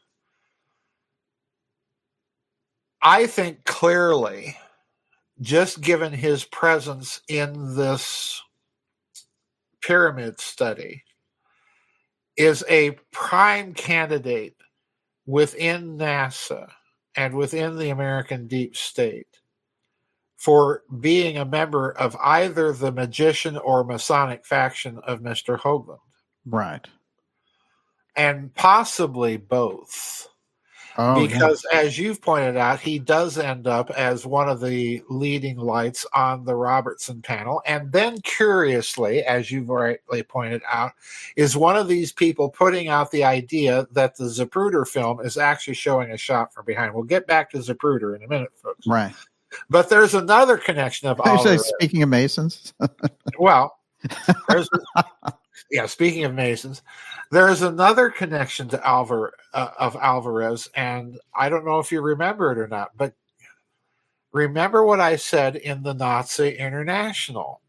Speaker 2: I think clearly, just given his presence in this pyramid study, is a prime candidate within NASA and within the American deep state for being a member of either the magician or Masonic faction of Mr. Hoagland.
Speaker 1: Right.
Speaker 2: And possibly both. Because, as you've pointed out, he does end up as one of the leading lights on the Robertson panel. And then, curiously, as you've rightly pointed out, is one of these people putting out the idea that the Zapruder film is actually showing a shot from behind. We'll get back to Zapruder in a minute, folks.
Speaker 1: Right.
Speaker 2: But there's another connection of Alvarez.
Speaker 1: Speaking of Masons.
Speaker 2: Well, speaking of Masons, there's another connection to Alvarez, and I don't know if you remember it or not, but remember what I said in the Nazi International.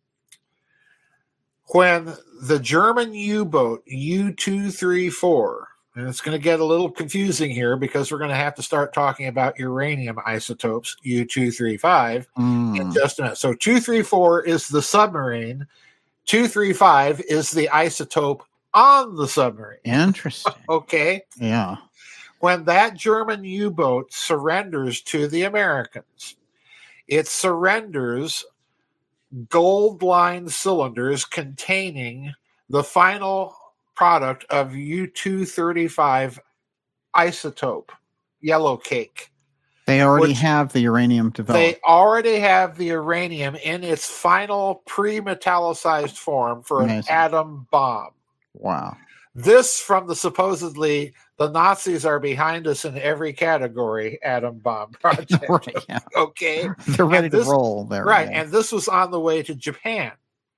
Speaker 2: When the German U-boat U-234, and it's going to get a little confusing here because we're going to have to start talking about uranium isotopes, U-235, in just a minute. So 234 is the submarine. 235 is the isotope on the submarine.
Speaker 1: Interesting.
Speaker 2: Okay.
Speaker 1: Yeah.
Speaker 2: When that German U-boat surrenders to the Americans, it surrenders gold-lined cylinders containing the final product of U-235 isotope, yellow cake.
Speaker 1: They already have the uranium developed.
Speaker 2: They already have the uranium in its final pre-metallicized form for an atom bomb.
Speaker 1: Wow.
Speaker 2: This from the supposedly the Nazis are behind us in every category atom bomb project.
Speaker 1: Right, yeah.
Speaker 2: Okay.
Speaker 1: They're ready to roll there.
Speaker 2: Right. Yeah. And this was on the way to Japan.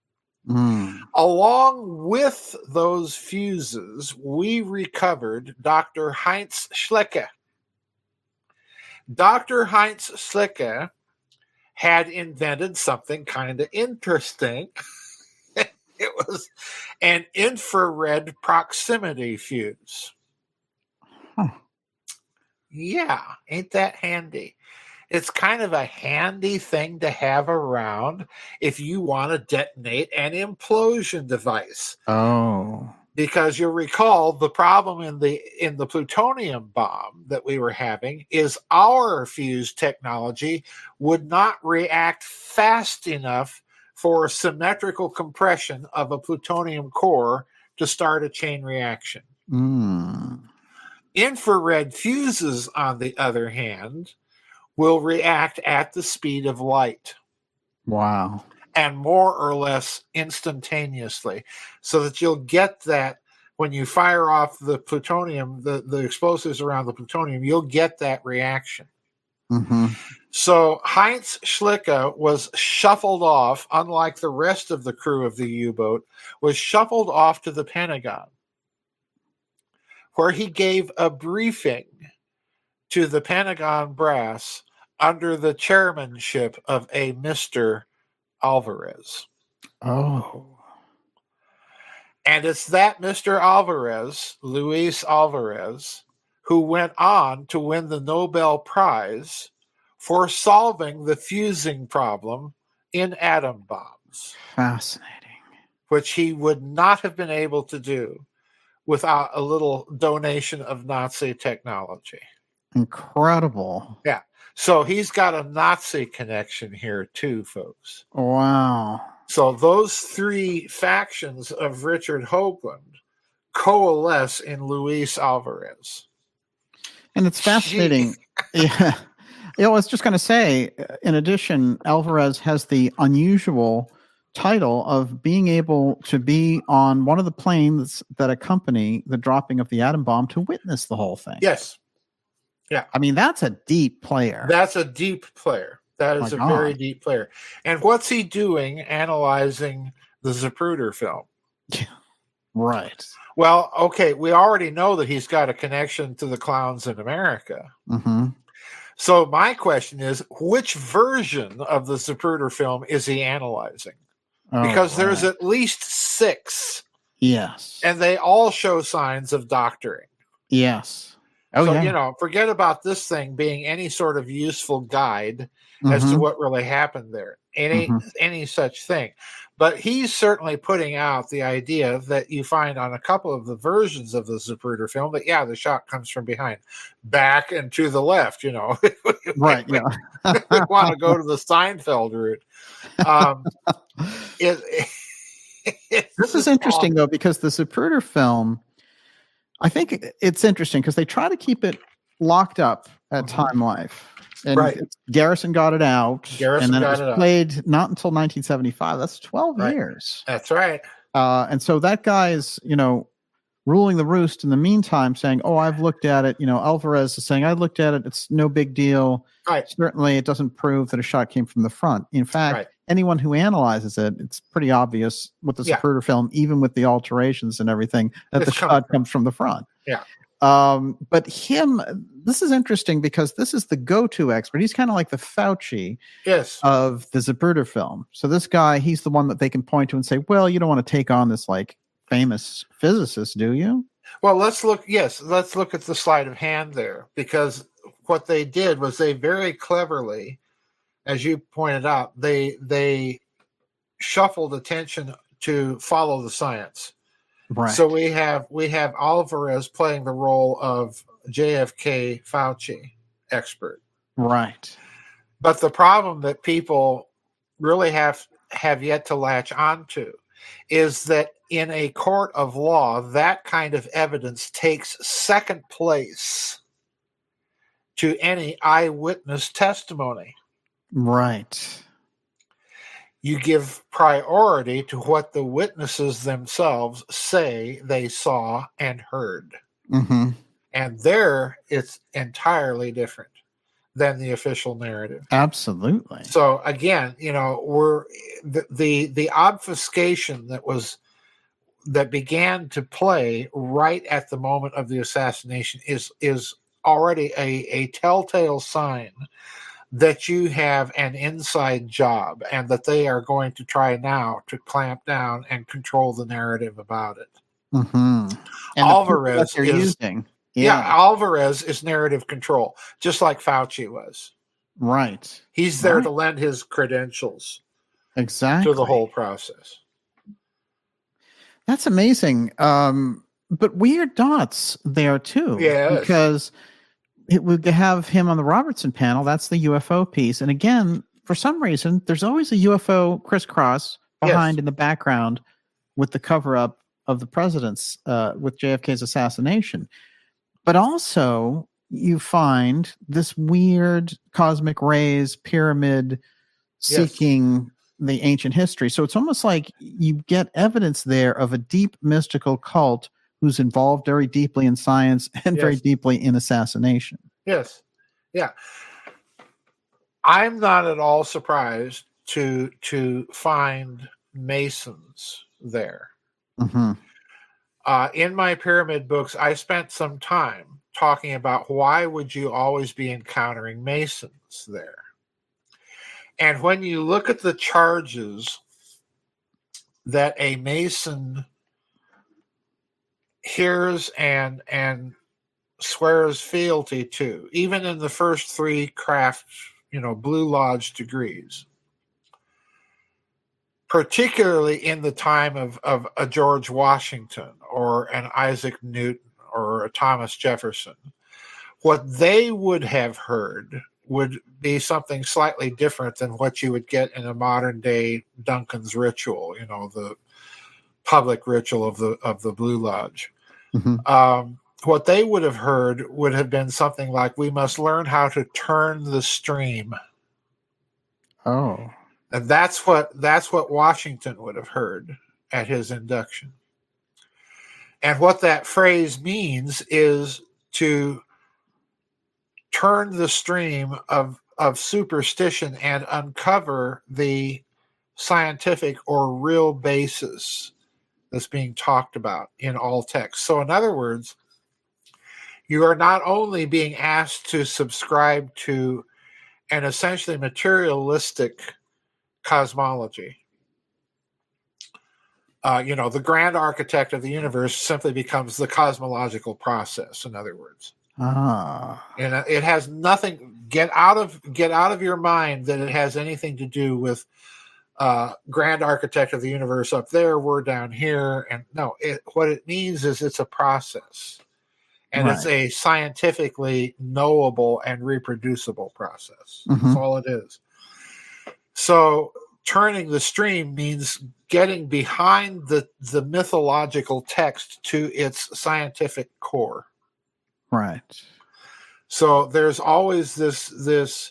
Speaker 2: Along with those fuses, we recovered Dr. Heinz Schlecke. Dr. Heinz Schlecke had invented something kind of interesting. It was an infrared proximity fuse. Yeah, ain't that handy? It's kind of a handy thing to have around if you want to detonate an implosion device.
Speaker 1: Oh.
Speaker 2: Because you'll recall the problem in the plutonium bomb that we were having is our fuse technology would not react fast enough for symmetrical compression of a plutonium core to start a chain reaction. Infrared fuses, on the other hand, will react at the speed of light.
Speaker 1: Wow.
Speaker 2: And more or less instantaneously, so that you'll get that when you fire off the plutonium, the explosives around the plutonium, you'll get that reaction.
Speaker 1: Mm-hmm.
Speaker 2: So Heinz Schlicke was shuffled off, unlike the rest of the crew of the U-boat, was shuffled off to the Pentagon, where he gave a briefing to the Pentagon brass under the chairmanship of a Mr. Alvarez.
Speaker 1: Oh.
Speaker 2: And it's that Mr. Alvarez, Luis Alvarez, who went on to win the Nobel Prize for solving the fusing problem in atom bombs.
Speaker 1: Fascinating.
Speaker 2: Which he would not have been able to do without a little donation of Nazi technology.
Speaker 1: Incredible.
Speaker 2: Yeah. So he's got a Nazi connection here too, folks.
Speaker 1: Wow.
Speaker 2: So those three factions of Richard Hoagland coalesce in Luis Alvarez.
Speaker 1: And it's fascinating. Yeah. I was just going to say, in addition, Alvarez has the unusual title of being able to be on one of the planes that accompany the dropping of the atom bomb to witness the whole thing.
Speaker 2: Yes. Yeah.
Speaker 1: I mean, that's a deep player.
Speaker 2: That's a deep player. That is a very deep player. And what's he doing analyzing the Zapruder film?
Speaker 1: Right.
Speaker 2: Well, okay, we already know that he's got a connection to the clowns in America.
Speaker 1: Mm-hmm.
Speaker 2: So my question is, which version of the Zapruder film is he analyzing? Because there's at least 6.
Speaker 1: Yes.
Speaker 2: And they all show signs of doctoring.
Speaker 1: Yes.
Speaker 2: Oh, so, yeah. Forget about this thing being any sort of useful guide as to what really happened there. Any such thing. But he's certainly putting out the idea that you find on a couple of the versions of the Zapruder film that, yeah, the shot comes from behind, back and to the left,
Speaker 1: Right, yeah.
Speaker 2: We want to go to the Seinfeld route.
Speaker 1: This is interesting, though, because the Zapruder film, I think it's interesting because they try to keep it locked up at Time Life. And Garrison got it out. And then it was played not until 1975. That's 12 years.
Speaker 2: That's right.
Speaker 1: And so that guy is, ruling the roost in the meantime, saying, oh, I've looked at it. Alvarez is saying, I looked at it. It's no big deal.
Speaker 2: Right.
Speaker 1: Certainly, it doesn't prove that a shot came from the front. In fact, anyone who analyzes it, it's pretty obvious with the Zapruder film, even with the alterations and everything, that the shot comes from the front.
Speaker 2: Yeah.
Speaker 1: But this is interesting because this is the go-to expert. He's kind of like the Fauci of the Zapruder film. So this guy, he's the one that they can point to and say, well, you don't want to take on this like famous physicist, do you?
Speaker 2: Well, let's look at the sleight of hand there, because what they did was they very cleverly, as you pointed out, they shuffled attention to follow the science.
Speaker 1: Right.
Speaker 2: So we have Alvarez playing the role of JFK Fauci expert.
Speaker 1: Right.
Speaker 2: But the problem that people really have yet to latch onto is that in a court of law, that kind of evidence takes second place to any eyewitness testimony.
Speaker 1: Right.
Speaker 2: You give priority to what the witnesses themselves say they saw and heard.
Speaker 1: Mm-hmm.
Speaker 2: And there, it's entirely different than the official narrative.
Speaker 1: Absolutely.
Speaker 2: So again, we're the obfuscation that began to play right at the moment of the assassination is already a telltale sign that you have an inside job and that they are going to try now to clamp down and control the narrative about it.
Speaker 1: Mm-hmm. And
Speaker 2: Alvarez
Speaker 1: is using.
Speaker 2: Alvarez is narrative control, just like Fauci was.
Speaker 1: Right.
Speaker 2: He's there to lend his credentials
Speaker 1: exactly
Speaker 2: to the whole process.
Speaker 1: That's amazing. But weird dots there too.
Speaker 2: Yeah.
Speaker 1: Because it would have him on the Robertson panel. That's the UFO piece. And again, for some reason, there's always a UFO crisscross behind in the background with the cover up of the president's, with JFK's assassination. But also, you find this weird cosmic rays pyramid seeking the ancient history. So it's almost like you get evidence there of a deep mystical cult who's involved very deeply in science and very deeply in assassination.
Speaker 2: Yes. Yeah. I'm not at all surprised to find Masons there.
Speaker 1: Mm-hmm.
Speaker 2: In my pyramid books, I spent some time talking about why would you always be encountering Masons there. And when you look at the charges that a Mason hears and swears fealty to, even in the first 3 craft, Blue Lodge degrees, particularly in the time of a George Washington or an Isaac Newton or a Thomas Jefferson, what they would have heard would be something slightly different than what you would get in a modern day Duncan's ritual, the public ritual of the Blue Lodge.
Speaker 1: Mm-hmm.
Speaker 2: What they would have heard would have been something like, we must learn how to turn the stream.
Speaker 1: Oh.
Speaker 2: And that's what Washington would have heard at his induction. And what that phrase means is to turn the stream of superstition and uncover the scientific or real basis that's being talked about in all texts. So in other words, you are not only being asked to subscribe to an essentially materialistic cosmology. The grand architect of the universe simply becomes the cosmological process, in other words. And it has nothing, get out of your mind that it has anything to do with grand architect of the universe up there, we're down here. And no, what it means is it's a process. And It's a scientifically knowable and reproducible process.
Speaker 1: Mm-hmm.
Speaker 2: That's all it is. So turning the stream means getting behind the mythological text to its scientific core.
Speaker 1: Right.
Speaker 2: So there's always this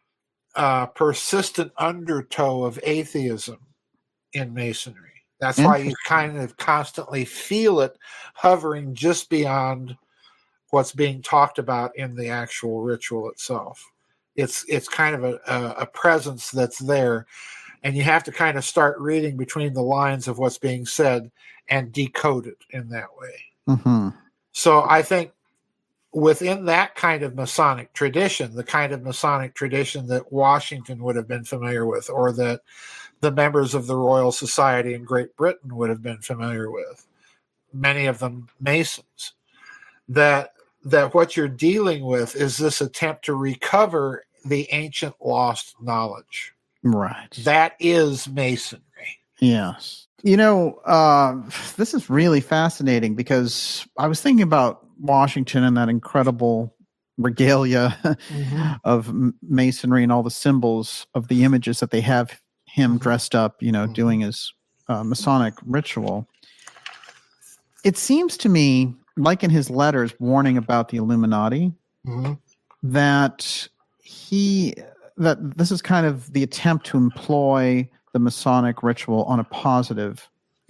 Speaker 2: persistent undertow of atheism in Masonry. That's why you kind of constantly feel it hovering just beyond what's being talked about in the actual ritual itself. It's kind of a presence that's there, and you have to kind of start reading between the lines of what's being said and decode it in that way.
Speaker 1: Mm-hmm.
Speaker 2: So I think within that kind of Masonic tradition, the kind of Masonic tradition that Washington would have been familiar with, or that the members of the Royal Society in Great Britain would have been familiar with, many of them Masons, that what you're dealing with is this attempt to recover the ancient lost knowledge.
Speaker 1: Right.
Speaker 2: That is Masonry.
Speaker 1: Yes. This is really fascinating because I was thinking about Washington and that incredible regalia
Speaker 2: Mm-hmm.
Speaker 1: of Masonry and all the symbols of the images that they have him dressed up,
Speaker 2: Mm-hmm.
Speaker 1: doing his Masonic ritual. It seems to me, like in his letters warning about the Illuminati,
Speaker 2: Mm-hmm.
Speaker 1: that this is kind of the attempt to employ the Masonic ritual on a positive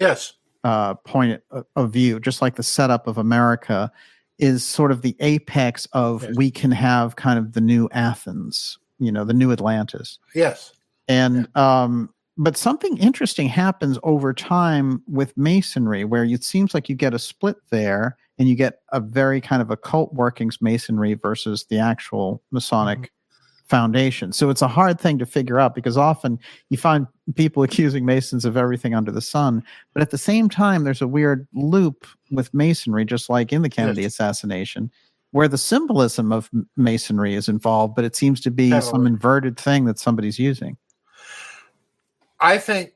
Speaker 1: point of view, just like the setup of America is sort of the apex of we can have kind of the new Athens, the new Atlantis.
Speaker 2: Yes.
Speaker 1: And but something interesting happens over time with Masonry, where it seems like you get a split there, and you get a very kind of occult workings Masonry versus the actual Masonic foundation. So it's a hard thing to figure out because often you find people accusing Masons of everything under the sun, but at the same time, there's a weird loop with Masonry, just like in the Kennedy assassination, where the symbolism of Masonry is involved, but it seems to be some inverted thing that somebody's using.
Speaker 2: I think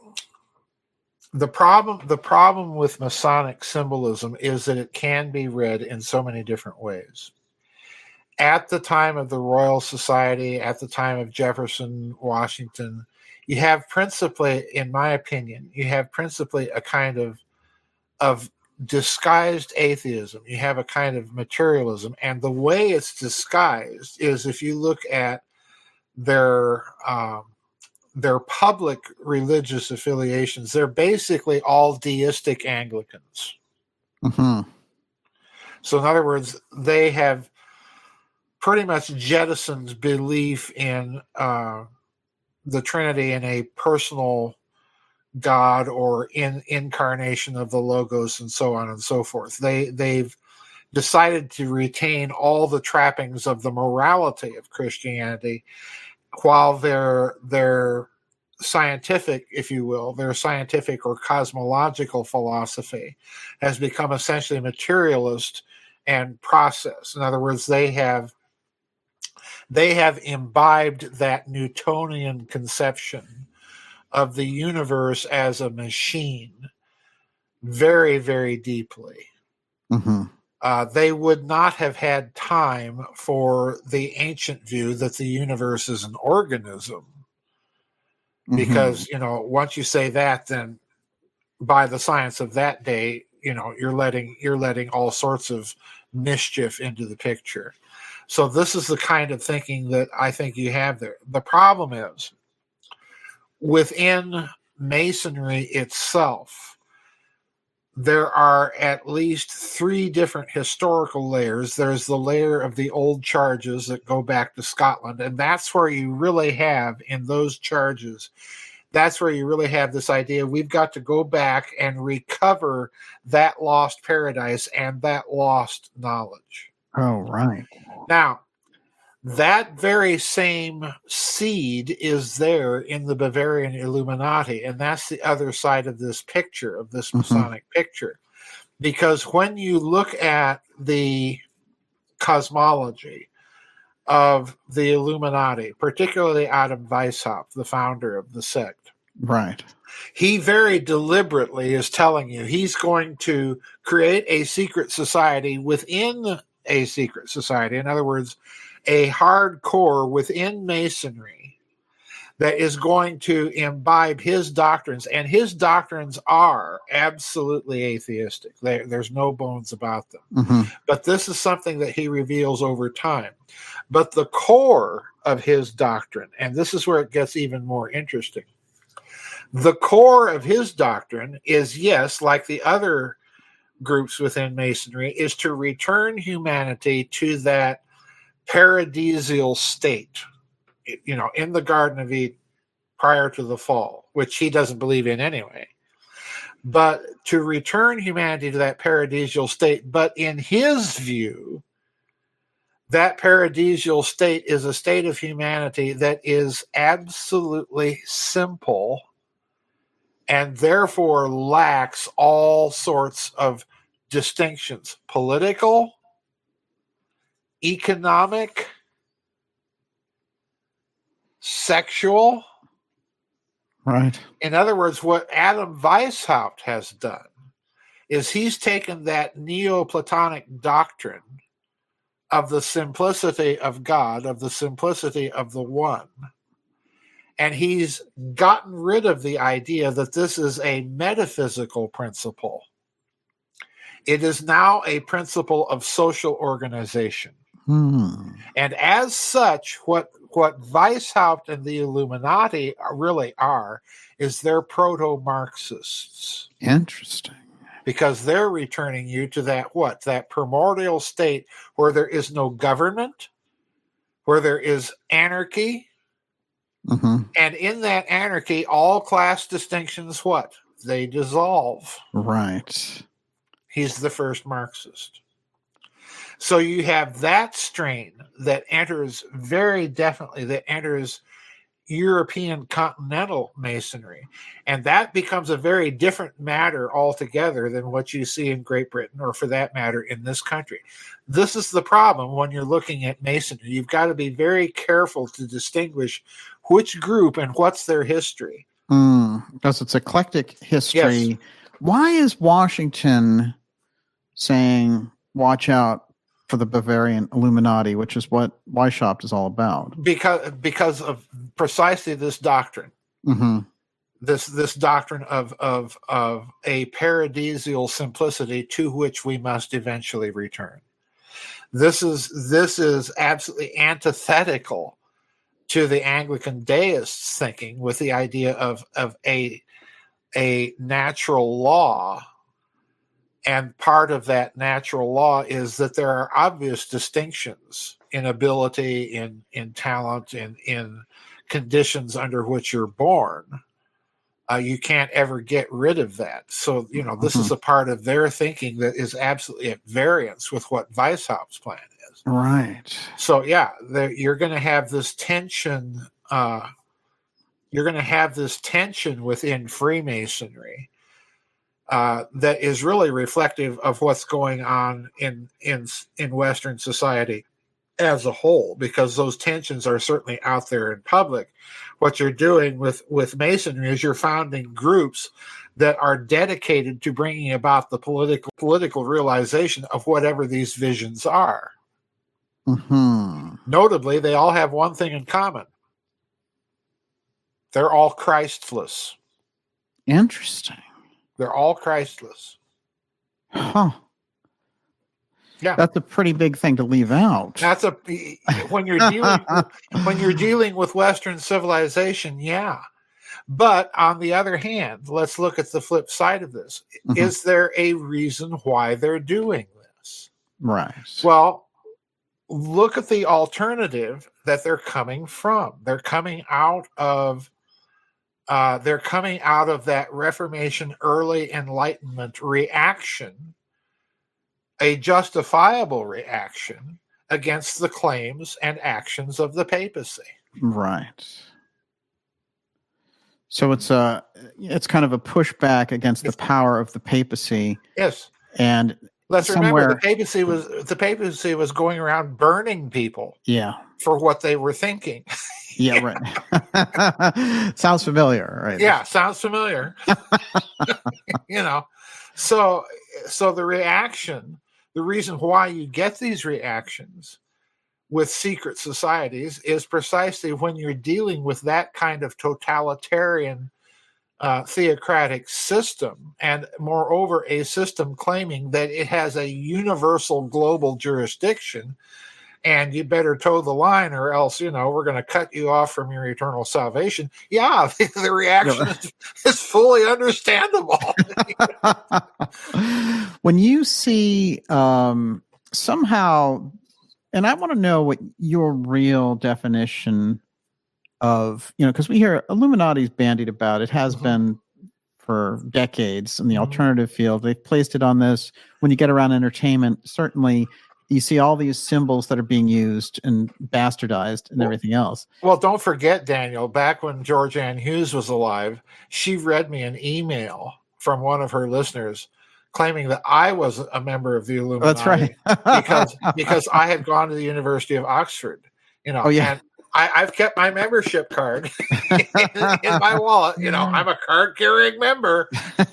Speaker 2: the problem with Masonic symbolism is that it can be read in so many different ways. At the time of the Royal Society, at the time of Jefferson, Washington, you have principally, in my opinion, a kind of disguised atheism. You have a kind of materialism. And the way it's disguised is if you look at their public religious affiliations, they're basically all deistic Anglicans.
Speaker 1: Mm-hmm.
Speaker 2: So in other words, they have pretty much jettisoned belief in the Trinity and a personal God or incarnation of the Logos and so on and so forth. They've decided to retain all the trappings of the morality of Christianity, while their scientific, if you will, their scientific or cosmological philosophy has become essentially materialist and process. In other words, they have imbibed that Newtonian conception of the universe as a machine very, very deeply.
Speaker 1: Mm-hmm.
Speaker 2: They would not have had time for the ancient view that the universe is an organism, because once you say that, then by the science of that day, you're letting all sorts of mischief into the picture. So this is the kind of thinking that I think you have there. The problem is, within Masonry itself, there are at least 3 different historical layers. There's the layer of the old charges that go back to Scotland, and that's where you really have, in those charges, that's where you really have this idea we've got to go back and recover that lost paradise and that lost knowledge.
Speaker 1: Oh, right.
Speaker 2: Now, that very same seed is there in the Bavarian Illuminati, and that's the other side of this picture, of this Masonic picture. Because when you look at the cosmology of the Illuminati, particularly Adam Weishaupt, the founder of the sect,
Speaker 1: right,
Speaker 2: he very deliberately is telling you he's going to create a secret society within a secret society. In other words, a hardcore within Masonry that is going to imbibe his doctrines, and his doctrines are absolutely atheistic. There's no bones about them.
Speaker 1: Mm-hmm.
Speaker 2: But this is something that he reveals over time. But the core of his doctrine, and this is where it gets even more interesting, the core of his doctrine is, yes, like the other groups within Masonry, is to return humanity to that paradisial state, in the Garden of Eden prior to the fall, which he doesn't believe in anyway. But to return humanity to that paradisial state. But in his view, that paradisial state is a state of humanity that is absolutely simple and therefore lacks all sorts of distinctions: political, economic, sexual.
Speaker 1: Right.
Speaker 2: In other words, what Adam Weishaupt has done is he's taken that Neoplatonic doctrine of the simplicity of God, of the simplicity of the One, and he's gotten rid of the idea that this is a metaphysical principle. It is now a principle of social organization. And as such, what Weishaupt and the Illuminati really are is they're proto-Marxists.
Speaker 1: Interesting.
Speaker 2: Because they're returning you to that primordial state where there is no government, where there is anarchy.
Speaker 1: Mm-hmm.
Speaker 2: And in that anarchy, all class distinctions, they dissolve.
Speaker 1: Right.
Speaker 2: He's the first Marxist. So you have that strain that enters European continental Masonry. And that becomes a very different matter altogether than what you see in Great Britain, or for that matter, in this country. This is the problem when you're looking at Masonry. You've got to be very careful to distinguish which group and what's their history.
Speaker 1: Because it's eclectic history. Yes. Why is Washington saying, watch out for the Bavarian Illuminati, which is what Weishaupt is all about?
Speaker 2: Because of precisely this doctrine.
Speaker 1: Mm-hmm.
Speaker 2: this doctrine of a paradisial simplicity to which we must eventually return. This is absolutely antithetical to the Anglican deists' thinking, with the idea of a natural law. And part of that natural law is that there are obvious distinctions in ability, in talent, in conditions under which you're born. You can't ever get rid of that. So, this is a part of their thinking that is absolutely at variance with what Weishaupt's plan is.
Speaker 1: Right.
Speaker 2: So, you're going to have this tension. You're going to have this tension within Freemasonry that is really reflective of what's going on in Western society as a whole, because those tensions are certainly out there in public. What you're doing with Masonry is you're founding groups that are dedicated to bringing about the political realization of whatever these visions are.
Speaker 1: Mm-hmm.
Speaker 2: Notably, they all have one thing in common. They're all Christless.
Speaker 1: Interesting.
Speaker 2: They're all Christless.
Speaker 1: Huh.
Speaker 2: Yeah,
Speaker 1: that's a pretty big thing to leave out.
Speaker 2: When you're dealing with Western civilization, yeah. But on the other hand, let's look at the flip side of this. Mm-hmm. Is there a reason why they're doing this?
Speaker 1: Right.
Speaker 2: Well, look at the alternative that they're coming from. They're coming out of that Reformation, early Enlightenment reaction, a justifiable reaction against the claims and actions of the papacy.
Speaker 1: Right. So it's kind of a pushback against the power of the papacy.
Speaker 2: Yes.
Speaker 1: And
Speaker 2: let's remember the papacy was going around burning people. Yeah. For what they were thinking.
Speaker 1: Yeah, right. Sounds familiar, right?
Speaker 2: Yeah, sounds familiar. So the reaction, the reason why you get these reactions with secret societies is precisely when you're dealing with that kind of totalitarian theocratic system, and moreover a system claiming that it has a universal global jurisdiction, and you better toe the line or else, we're going to cut you off from your eternal salvation. Yeah, the reaction is fully understandable.
Speaker 1: When you see somehow, and I want to know what your real definition of, because we hear Illuminati's bandied about. It has been for decades in the alternative field. They've placed it on this. When you get around entertainment, certainly you see all these symbols that are being used and bastardized and everything else.
Speaker 2: Well, don't forget, Daniel, back when George Ann Hughes was alive, she read me an email from one of her listeners claiming that I was a member of the Illuminati.
Speaker 1: That's right.
Speaker 2: because I had gone to the University of Oxford,
Speaker 1: Oh, yeah.
Speaker 2: And I've kept my membership card in my wallet. I'm a card-carrying member.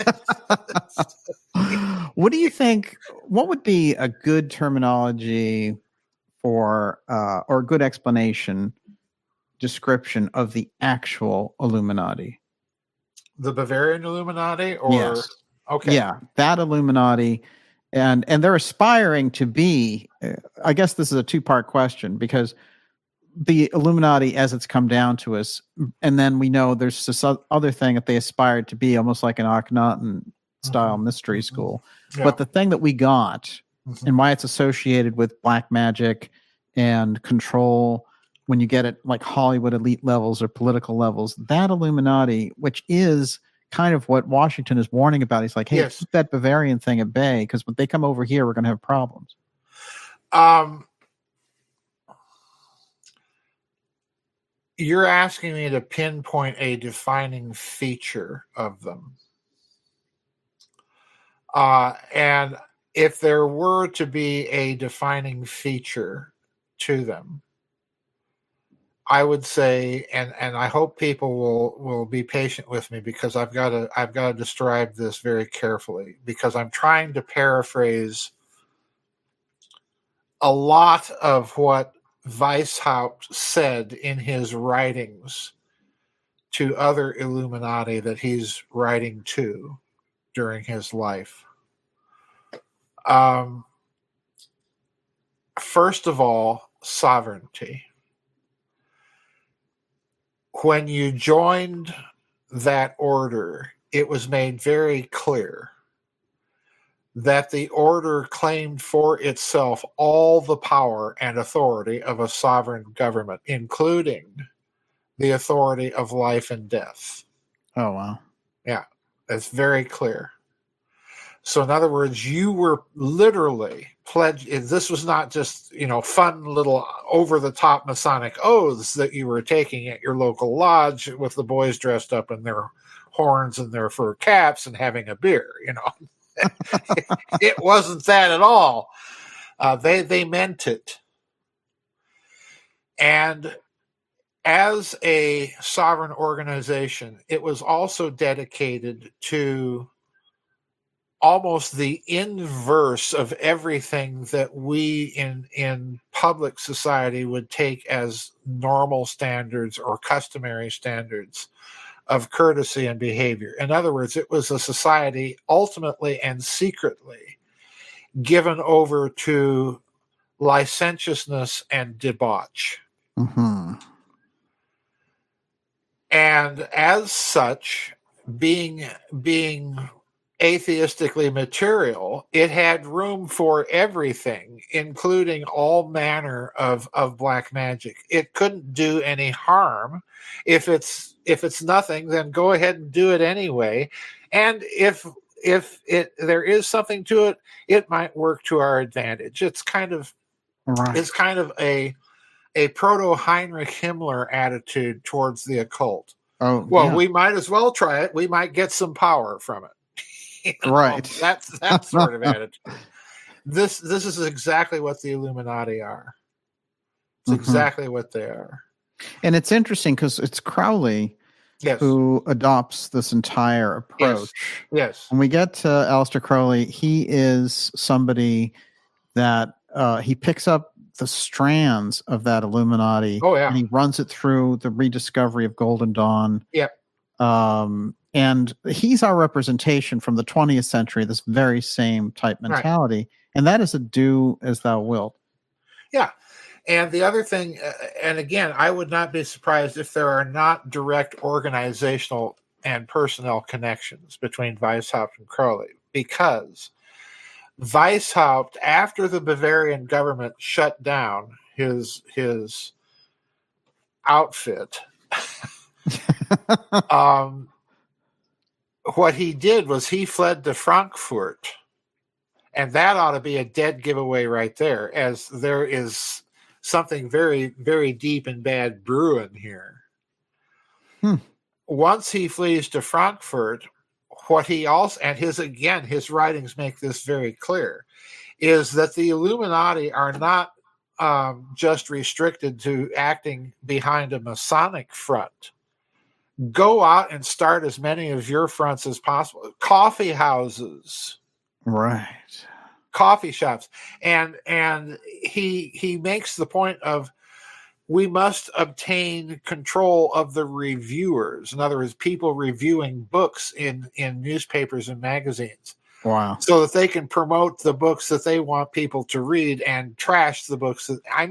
Speaker 1: What do you think? What would be a good terminology for, or a good description of the actual Illuminati?
Speaker 2: The Bavarian Illuminati, or
Speaker 1: yes.
Speaker 2: Okay,
Speaker 1: yeah, that Illuminati, and they're aspiring to be. I guess this is a two-part question, because the Illuminati, as it's come down to us, and then we know there's this other thing that they aspired to be, almost like an Akhenaten style mystery school. Yeah. But the thing that we got, and why it's associated with black magic and control, when you get it like Hollywood elite levels or political levels, that Illuminati, which is kind of what Washington is warning about. He's like, hey, keep that Bavarian thing at bay, because when they come over here, we're going to have problems.
Speaker 2: You're asking me to pinpoint a defining feature of them. And if there were to be a defining feature to them, I would say, and I hope people will be patient with me, because I've got to describe this very carefully, because I'm trying to paraphrase a lot of what Weishaupt said in his writings to other Illuminati that he's writing to during his life. First of all, sovereignty. When you joined that order, it was made very clear that the order claimed for itself all the power and authority of a sovereign government, including the authority of life and death.
Speaker 1: Oh, wow.
Speaker 2: Yeah, that's very clear. So in other words, you were literally pledged. This was not just, fun little over-the-top Masonic oaths that you were taking at your local lodge with the boys dressed up in their horns and their fur caps and having a beer, It wasn't that at all. They meant it. And as a sovereign organization, it was also dedicated to almost the inverse of everything that we in public society would take as normal standards or customary standards of courtesy and behavior. In other words, it was a society ultimately and secretly given over to licentiousness and debauch.
Speaker 1: Mm-hmm.
Speaker 2: And as such, being atheistically material, it had room for everything, including all manner of black magic. It couldn't do any harm. If it's nothing, then go ahead and do it anyway. And if there is something to it, it might work to our advantage. It's kind of a proto Heinrich Himmler attitude towards the occult.
Speaker 1: Oh,
Speaker 2: well,
Speaker 1: yeah.
Speaker 2: We might as well try it. We might get some power from it.
Speaker 1: Right.
Speaker 2: That's that sort of attitude. This is exactly what the Illuminati are. It's exactly what they are.
Speaker 1: And it's interesting because it's Crowley who adopts this entire approach.
Speaker 2: Yes.
Speaker 1: When we get to Aleister Crowley, he is somebody that he picks up the strands of that Illuminati.
Speaker 2: Oh, yeah.
Speaker 1: And he runs it through the rediscovery of Golden Dawn.
Speaker 2: Yep.
Speaker 1: And he's our representation from the 20th century, this very same type mentality. Right. And that is a do as thou wilt.
Speaker 2: Yeah. And the other thing, and again, I would not be surprised if there are not direct organizational and personnel connections between Weishaupt and Crowley, because Weishaupt, after the Bavarian government shut down his outfit, what he did was he fled to Frankfurt, and that ought to be a dead giveaway right there, as there is something very, very deep and bad brewing here. Once he flees to Frankfurt, what he also, and his writings make this very clear, is that the Illuminati are not just restricted to acting behind a Masonic front. Go out and start as many of your fronts as possible. Coffee houses.
Speaker 1: Right.
Speaker 2: Coffee shops. And he makes the point of, we must obtain control of the reviewers. In other words, people reviewing books in newspapers and magazines.
Speaker 1: Wow.
Speaker 2: So that they can promote the books that they want people to read and trash the books.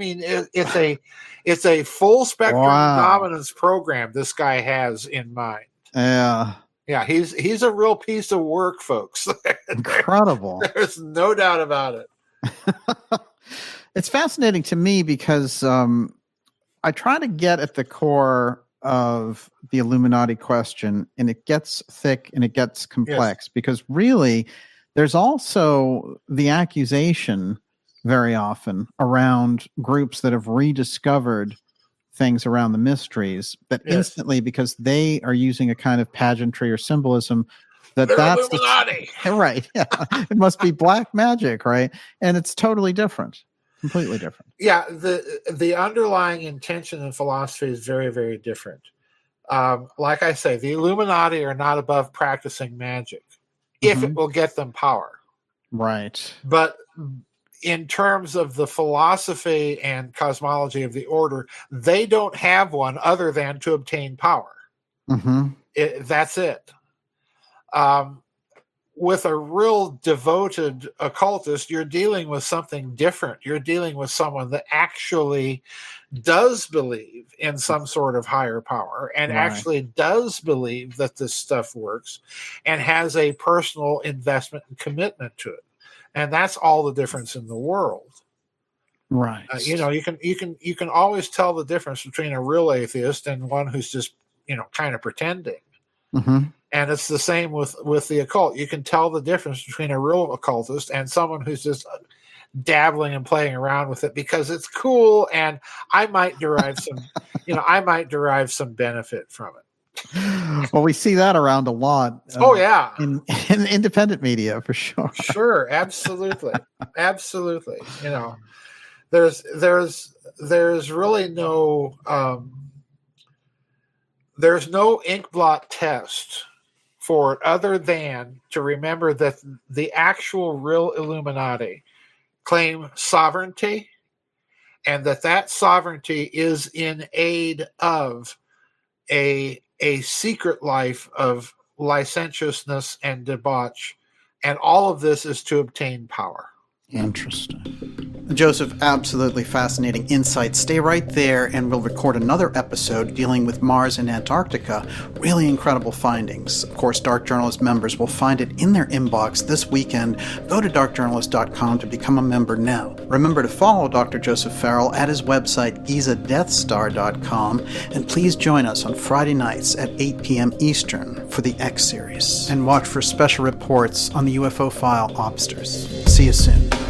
Speaker 2: It's a full spectrum dominance program this guy has in mind.
Speaker 1: Yeah.
Speaker 2: Yeah, he's a real piece of work, folks.
Speaker 1: Incredible.
Speaker 2: There's no doubt about it.
Speaker 1: It's fascinating to me because I try to get at the core of the Illuminati question, and it gets thick and it gets complex because really there's also the accusation very often around groups that have rediscovered things around the mysteries that instantly, because they are using a kind of pageantry or symbolism, that's
Speaker 2: Illuminati.
Speaker 1: Right. Yeah. It must be black magic, right? And it's totally different. Completely different.
Speaker 2: Yeah, the underlying intention and philosophy is very, very different. Like I say, the Illuminati are not above practicing magic if it will get them power.
Speaker 1: Right.
Speaker 2: But in terms of the philosophy and cosmology of the order, they don't have one other than to obtain power. That's it. With a real devoted occultist, you're dealing with something different. You're dealing with someone that actually does believe in some sort of higher power and actually does believe that this stuff works and has a personal investment and commitment to it. And that's all the difference in the world.
Speaker 1: Right.
Speaker 2: You can always tell the difference between a real atheist and one who's just, kind of pretending. And it's the same with the occult. You can tell the difference between a real occultist and someone who's just dabbling and playing around with it because it's cool, and I might derive some benefit from it.
Speaker 1: Well, we see that around a lot. In independent media, for sure.
Speaker 2: Sure, absolutely, absolutely. There's really no there's no ink blot test for it other than to remember that the actual real Illuminati claim sovereignty, and that sovereignty is in aid of a secret life of licentiousness and debauch, and all of this is to obtain power.
Speaker 1: Interesting. Joseph, absolutely fascinating insight. Stay right there and we'll record another episode dealing with Mars and Antarctica. Really incredible findings. Of course, Dark Journalist members will find it in their inbox this weekend. Go to darkjournalist.com to become a member now. Remember to follow Dr. Joseph Farrell at his website, gizadeathstar.com, and please join us on Friday nights at 8 p.m. Eastern for the X-Series. And watch for special reports on the UFO file Obsters. See you soon.